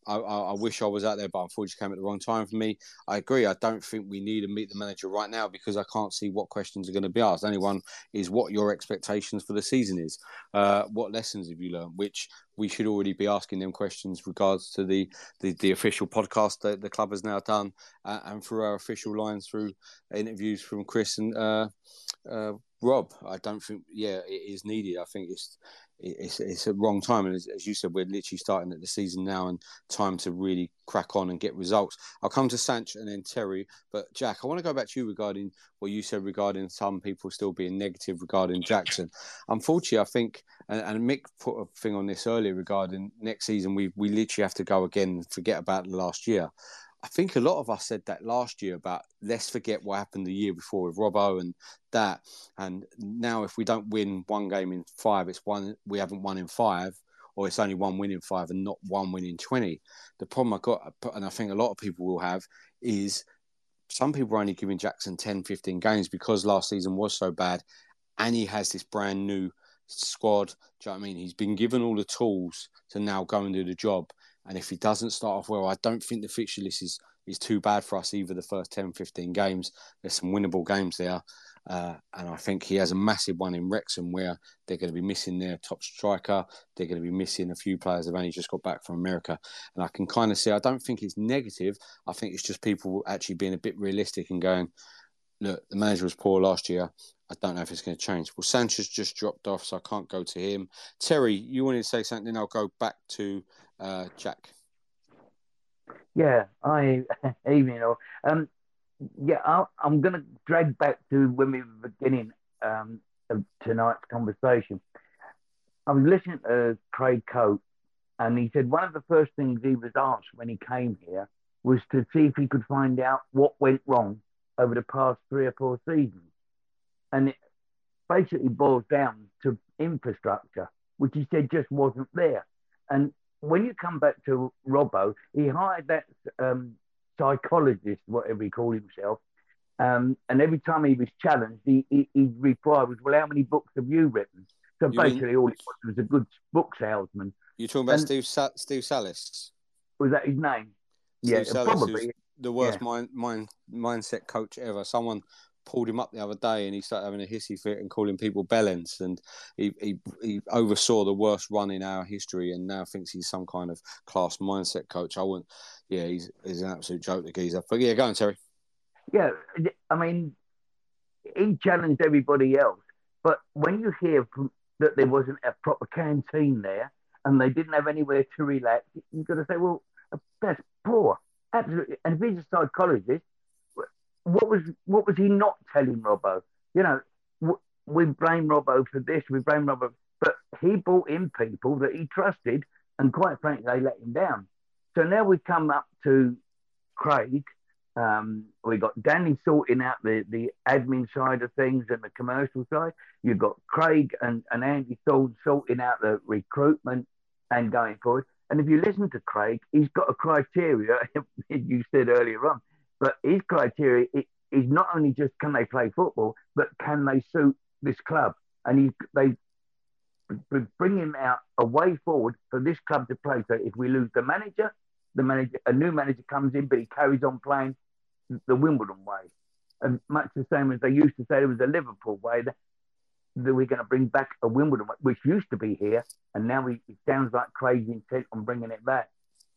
I, I, I wish I was out there, but unfortunately came at the wrong time for me. I agree. I don't think we need to meet the manager right now because I can't see what questions are going to be asked. Only one is what your expectations for the season is. Uh, what lessons have you learned? Which we should already be asking them questions regards to the, the, the official podcast that the club has now done uh, and through our official lines through interviews from Chris and uh, uh, Rob. I don't think, yeah, it is needed. I think it's it's it's a wrong time. And as, as you said, we're literally starting at the season now and time to really crack on and get results. I'll come to Sanch and then Terry. But Jack, I want to go back to you regarding what you said regarding some people still being negative regarding Jackson. Unfortunately, I think, and, and Mick put a thing on this earlier regarding next season, we we literally have to go again and forget about the last year. I think a lot of us said that last year about let's forget what happened the year before with Robbo and that. And now if we don't win one game in five, it's one we haven't won in five, or it's only one win in five and not one win in twenty. The problem I got, and I think a lot of people will have, is some people are only giving Jackson ten, fifteen games because last season was so bad and he has this brand new squad. Do you know what I mean? He's been given all the tools to now go and do the job. And if he doesn't start off well, I don't think the fixture list is, is too bad for us either the first ten, fifteen games. There's some winnable games there. Uh, and I think he has a massive one in Wrexham where they're going to be missing their top striker. They're going to be missing a few players who've only just got back from America. And I can kind of see, I don't think it's negative. I think it's just people actually being a bit realistic and going, look, the manager was poor last year. I don't know if it's going to change. Well, Sanchez just dropped off, so I can't go to him. Terry, you wanted to say something, then I'll go back to uh, Jack. Yeah, I, evening all. Um, yeah, I'll, I'm going to drag back to when we were beginning um, of tonight's conversation. I was listening to Craig Cope, and he said one of the first things he was asked when he came here was to see if he could find out what went wrong over the past three or four seasons. And it basically boils down to infrastructure, which he said just wasn't there. And when you come back to Robbo, he hired that um, psychologist, whatever he called himself, um, and every time he was challenged, he, he, his reply was, well, how many books have you written? So You basically mean- all it was was a good book salesman. You're talking about And- Steve Sa- Steve Salis? Was that his name? Steve Yeah, Salis, probably. who's the worst yeah. mind, mind, mindset coach ever. Someone pulled him up the other day and he started having a hissy fit and calling people bellends, and he, he he oversaw the worst run in our history and now thinks he's some kind of class mindset coach. I wouldn't, yeah, he's, he's an absolute joke, the geezer. But yeah, go on, Terry. Yeah, I mean, he challenged everybody else. But when you hear from, that there wasn't a proper canteen there and they didn't have anywhere to relax, you've got to say, well, that's poor. Absolutely. And if he's a psychologist, what was what was he not telling Robbo? You know, we blame Robbo for this, we blame Robbo, but he brought in people that he trusted, and quite frankly, they let him down. So now we come up to Craig. Um, we got Danny sorting out the, the admin side of things and the commercial side. You've got Craig and, and Andy Thorne sorting out the recruitment and going forward. And if you listen to Craig, he's got a criteria, you said earlier on, but his criteria is not only just can they play football, but can they suit this club? And he, they bring him out a way forward for this club to play. So if we lose the manager, the manager, a new manager comes in, but he carries on playing the Wimbledon way. And much the same as they used to say it was a Liverpool way, that, that we're going to bring back a Wimbledon way, which used to be here. And now we, it sounds like Craig's intent on bringing it back.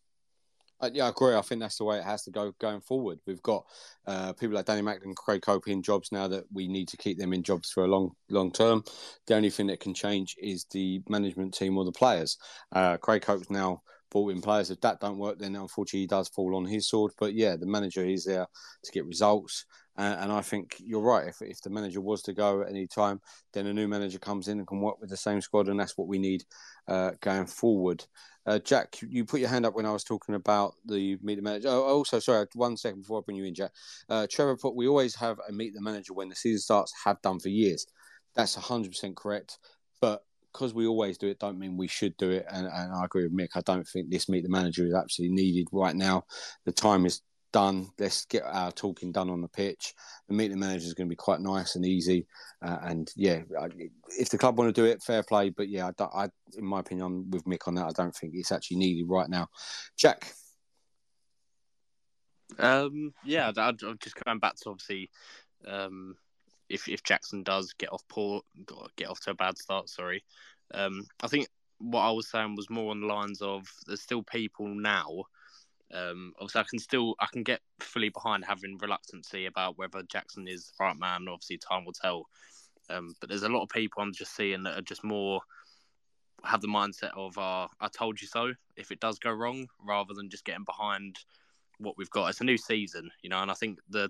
Uh, yeah, I agree. I think that's the way it has to go going forward. We've got uh, people like Danny Mack and Craig Cope in jobs now that we need to keep them in jobs for a long, long term. The only thing that can change is the management team or the players. Uh, Craig Cope's now brought in players. If that don't work, then unfortunately he does fall on his sword. But yeah, the manager is there to get results. Uh, and I think you're right. If if the manager was to go at any time, then a new manager comes in and can work with the same squad, and that's what we need uh, going forward. Uh, Jack, you put your hand up when I was talking about the meet the manager. Oh, also, sorry, one second before I bring you in, Jack. Uh, Trevor put, we always have a meet the manager when the season starts, have done for years. That's one hundred percent correct. But because we always do it, don't mean we should do it. And, and I agree with Mick. I don't think this meet the manager is absolutely needed right now. The time is done. Let's get our talking done on the pitch. The meeting manager is going to be quite nice and easy. Uh, and yeah, if the club want to do it, fair play. But yeah, I, I, in my opinion, I'm with Mick on that. I don't think it's actually needed right now. Jack. Um, yeah, I'm just going back to obviously, um, if if Jackson does get off poor, get off to a bad start. Sorry, um, I think what I was saying was more on the lines of there's still people now. Um, obviously, I can still I can get fully behind having reluctancy about whether Jackson is the right man. Obviously, time will tell. Um, but there's a lot of people I'm just seeing that are just more have the mindset of uh, "I told you so." If it does go wrong, rather than just getting behind what we've got. It's a new season, you know, and I think the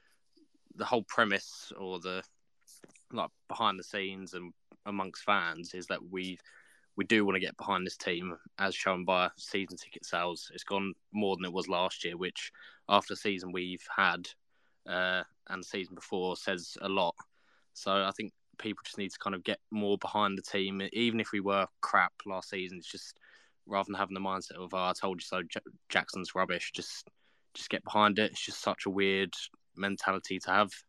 the whole premise or the like behind the scenes and amongst fans is that we we do want to get behind this team, as shown by season ticket sales. It's gone more than it was last year, which after the season we've had uh, and the season before says a lot. So I think people just need to kind of get more behind the team, even if we were crap last season. It's just rather than having the mindset of oh, I told you so, J- Jackson's rubbish. Just just get behind it. It's just such a weird mentality to have.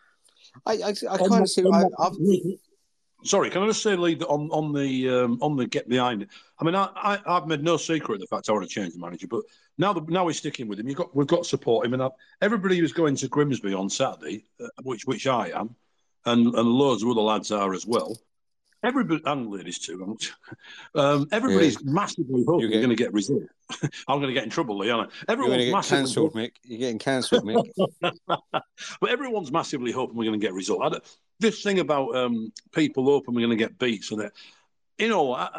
I I, I kind of see. I, I've... Sorry, can I just say, Lee, that on on the um, on the get behind it? I mean, I, I I've made no secret of the fact I want to change the manager, but now the, now we're sticking with him. You got we've got to support him, and I, everybody who's going to Grimsby on Saturday, uh, which which I am, and and loads of other lads are as well. Everybody and ladies too. Um, everybody's yeah. massively hoping we're going to get results. I'm going to get in trouble, Lee, aren't I? Everyone's You're going to get cancelled, Mick. You're getting cancelled, Mick. But everyone's massively hoping we're going to get results. This thing about um, people hoping we're going to get beat, so that you know, I,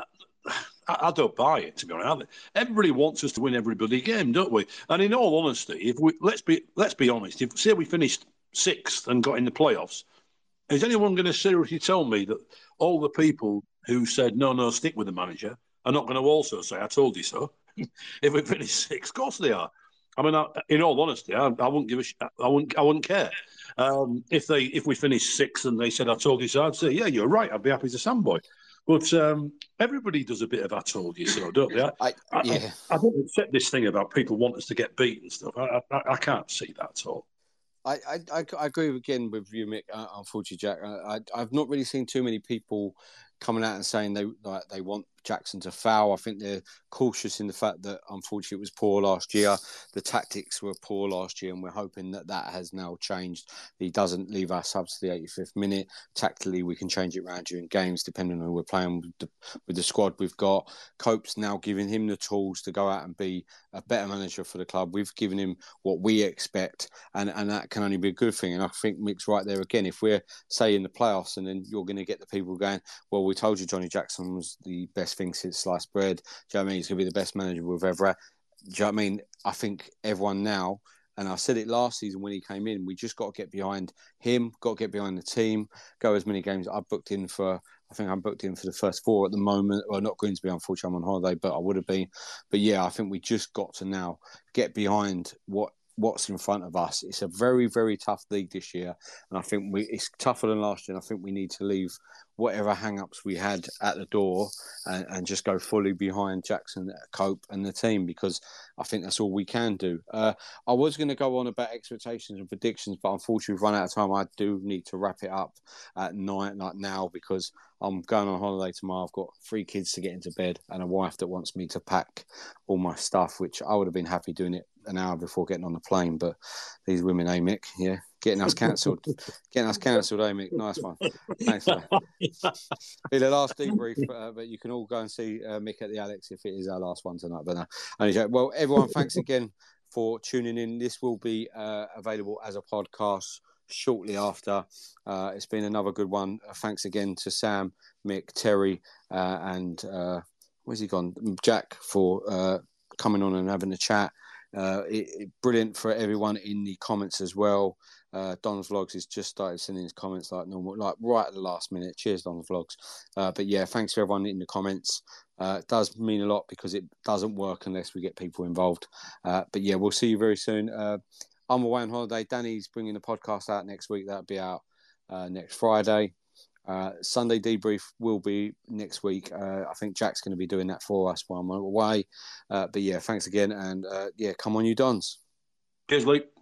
I, I don't buy it. To be honest, everybody wants us to win every bloody game, don't we? And in all honesty, if we let's be let's be honest, if say we finished sixth and got in the playoffs. Is anyone going to seriously tell me that all the people who said, no, no, stick with the manager are not going to also say, I told you so? If we finish sixth, of course they are. I mean, I, in all honesty, I, I wouldn't give a sh- I wouldn't, I wouldn't care. Um, if they, if we finish sixth and they said, I told you so, I'd say, yeah, you're right. I'd be happy as a sandboy. But um, everybody does a bit of I told you so, don't they? I, I, yeah. I, I don't accept this thing about people want us to get beat and stuff. I, I, I can't see that at all. I, I, I agree again with you, Mick. Uh, unfortunately, Jack, I, I've not really seen too many people coming out and saying they like they want Jackson to foul. I think they're cautious in the fact that unfortunately it was poor last year. The tactics were poor last year, and we're hoping that that has now changed. He doesn't leave our subs to the eighty-fifth minute. Tactically, we can change it around during games depending on who we're playing with the, with the squad we've got. Cope's now giving him the tools to go out and be a better manager for the club. We've given him what we expect, and, and that can only be a good thing. And I think Mick's right there again. If we're, say, in the playoffs, and then you're going to get the people going, well, we told you Johnny Jackson was the best thing since sliced bread. Do you know what I mean? He's going to be the best manager we've ever had. Do you know what I mean? I think everyone now, and I said it last season when he came in, we just got to get behind him, got to get behind the team, go as many games. I booked in for, I think I'm booked in for the first four at the moment. Well, not Grimsby, unfortunately, I'm on holiday, but I would have been. But yeah, I think we just got to now get behind what what's in front of us. It's a very, very tough league this year, and I think we it's tougher than last year. And I think we need to leave whatever hang-ups we had at the door and, and just go fully behind Jackson, Cope and the team, because I think that's all we can do. Uh, I was going to go on about expectations and predictions, but unfortunately we've run out of time. I do need to wrap it up at night, like now, because I'm going on holiday tomorrow. I've got three kids to get into bed and a wife that wants me to pack all my stuff, which I would have been happy doing it an hour before getting on the plane. But these women, eh, Mick? Yeah, getting us cancelled. getting us cancelled, eh, Mick? Nice one. Thanks for that. Be the last debrief, uh, but you can all go and see uh, Mick at the Alex if it is our last one tonight. But uh, well, everyone, thanks again for tuning in. This will be uh, available as a podcast shortly after. Uh, it's been another good one. Uh, thanks again to Sam, Mick, Terry, uh, and uh, where's he gone? Jack for uh, coming on and having a chat. Uh, it, it, brilliant for everyone in the comments as well. Uh, Don's Vlogs has just started sending his comments like normal, like right at the last minute. Cheers, Don's Vlogs. Uh, but yeah, thanks for everyone in the comments. Uh, it does mean a lot because it doesn't work unless we get people involved. Uh, but yeah, we'll see you very soon. Uh, I'm away on holiday. Danny's bringing the podcast out next week. That'll be out uh, next Friday. Uh, Sunday debrief will be next week. Uh, I think Jack's going to be doing that for us while I'm away. Uh, but yeah, thanks again. And uh, yeah, come on, you Dons. Cheers, Luke.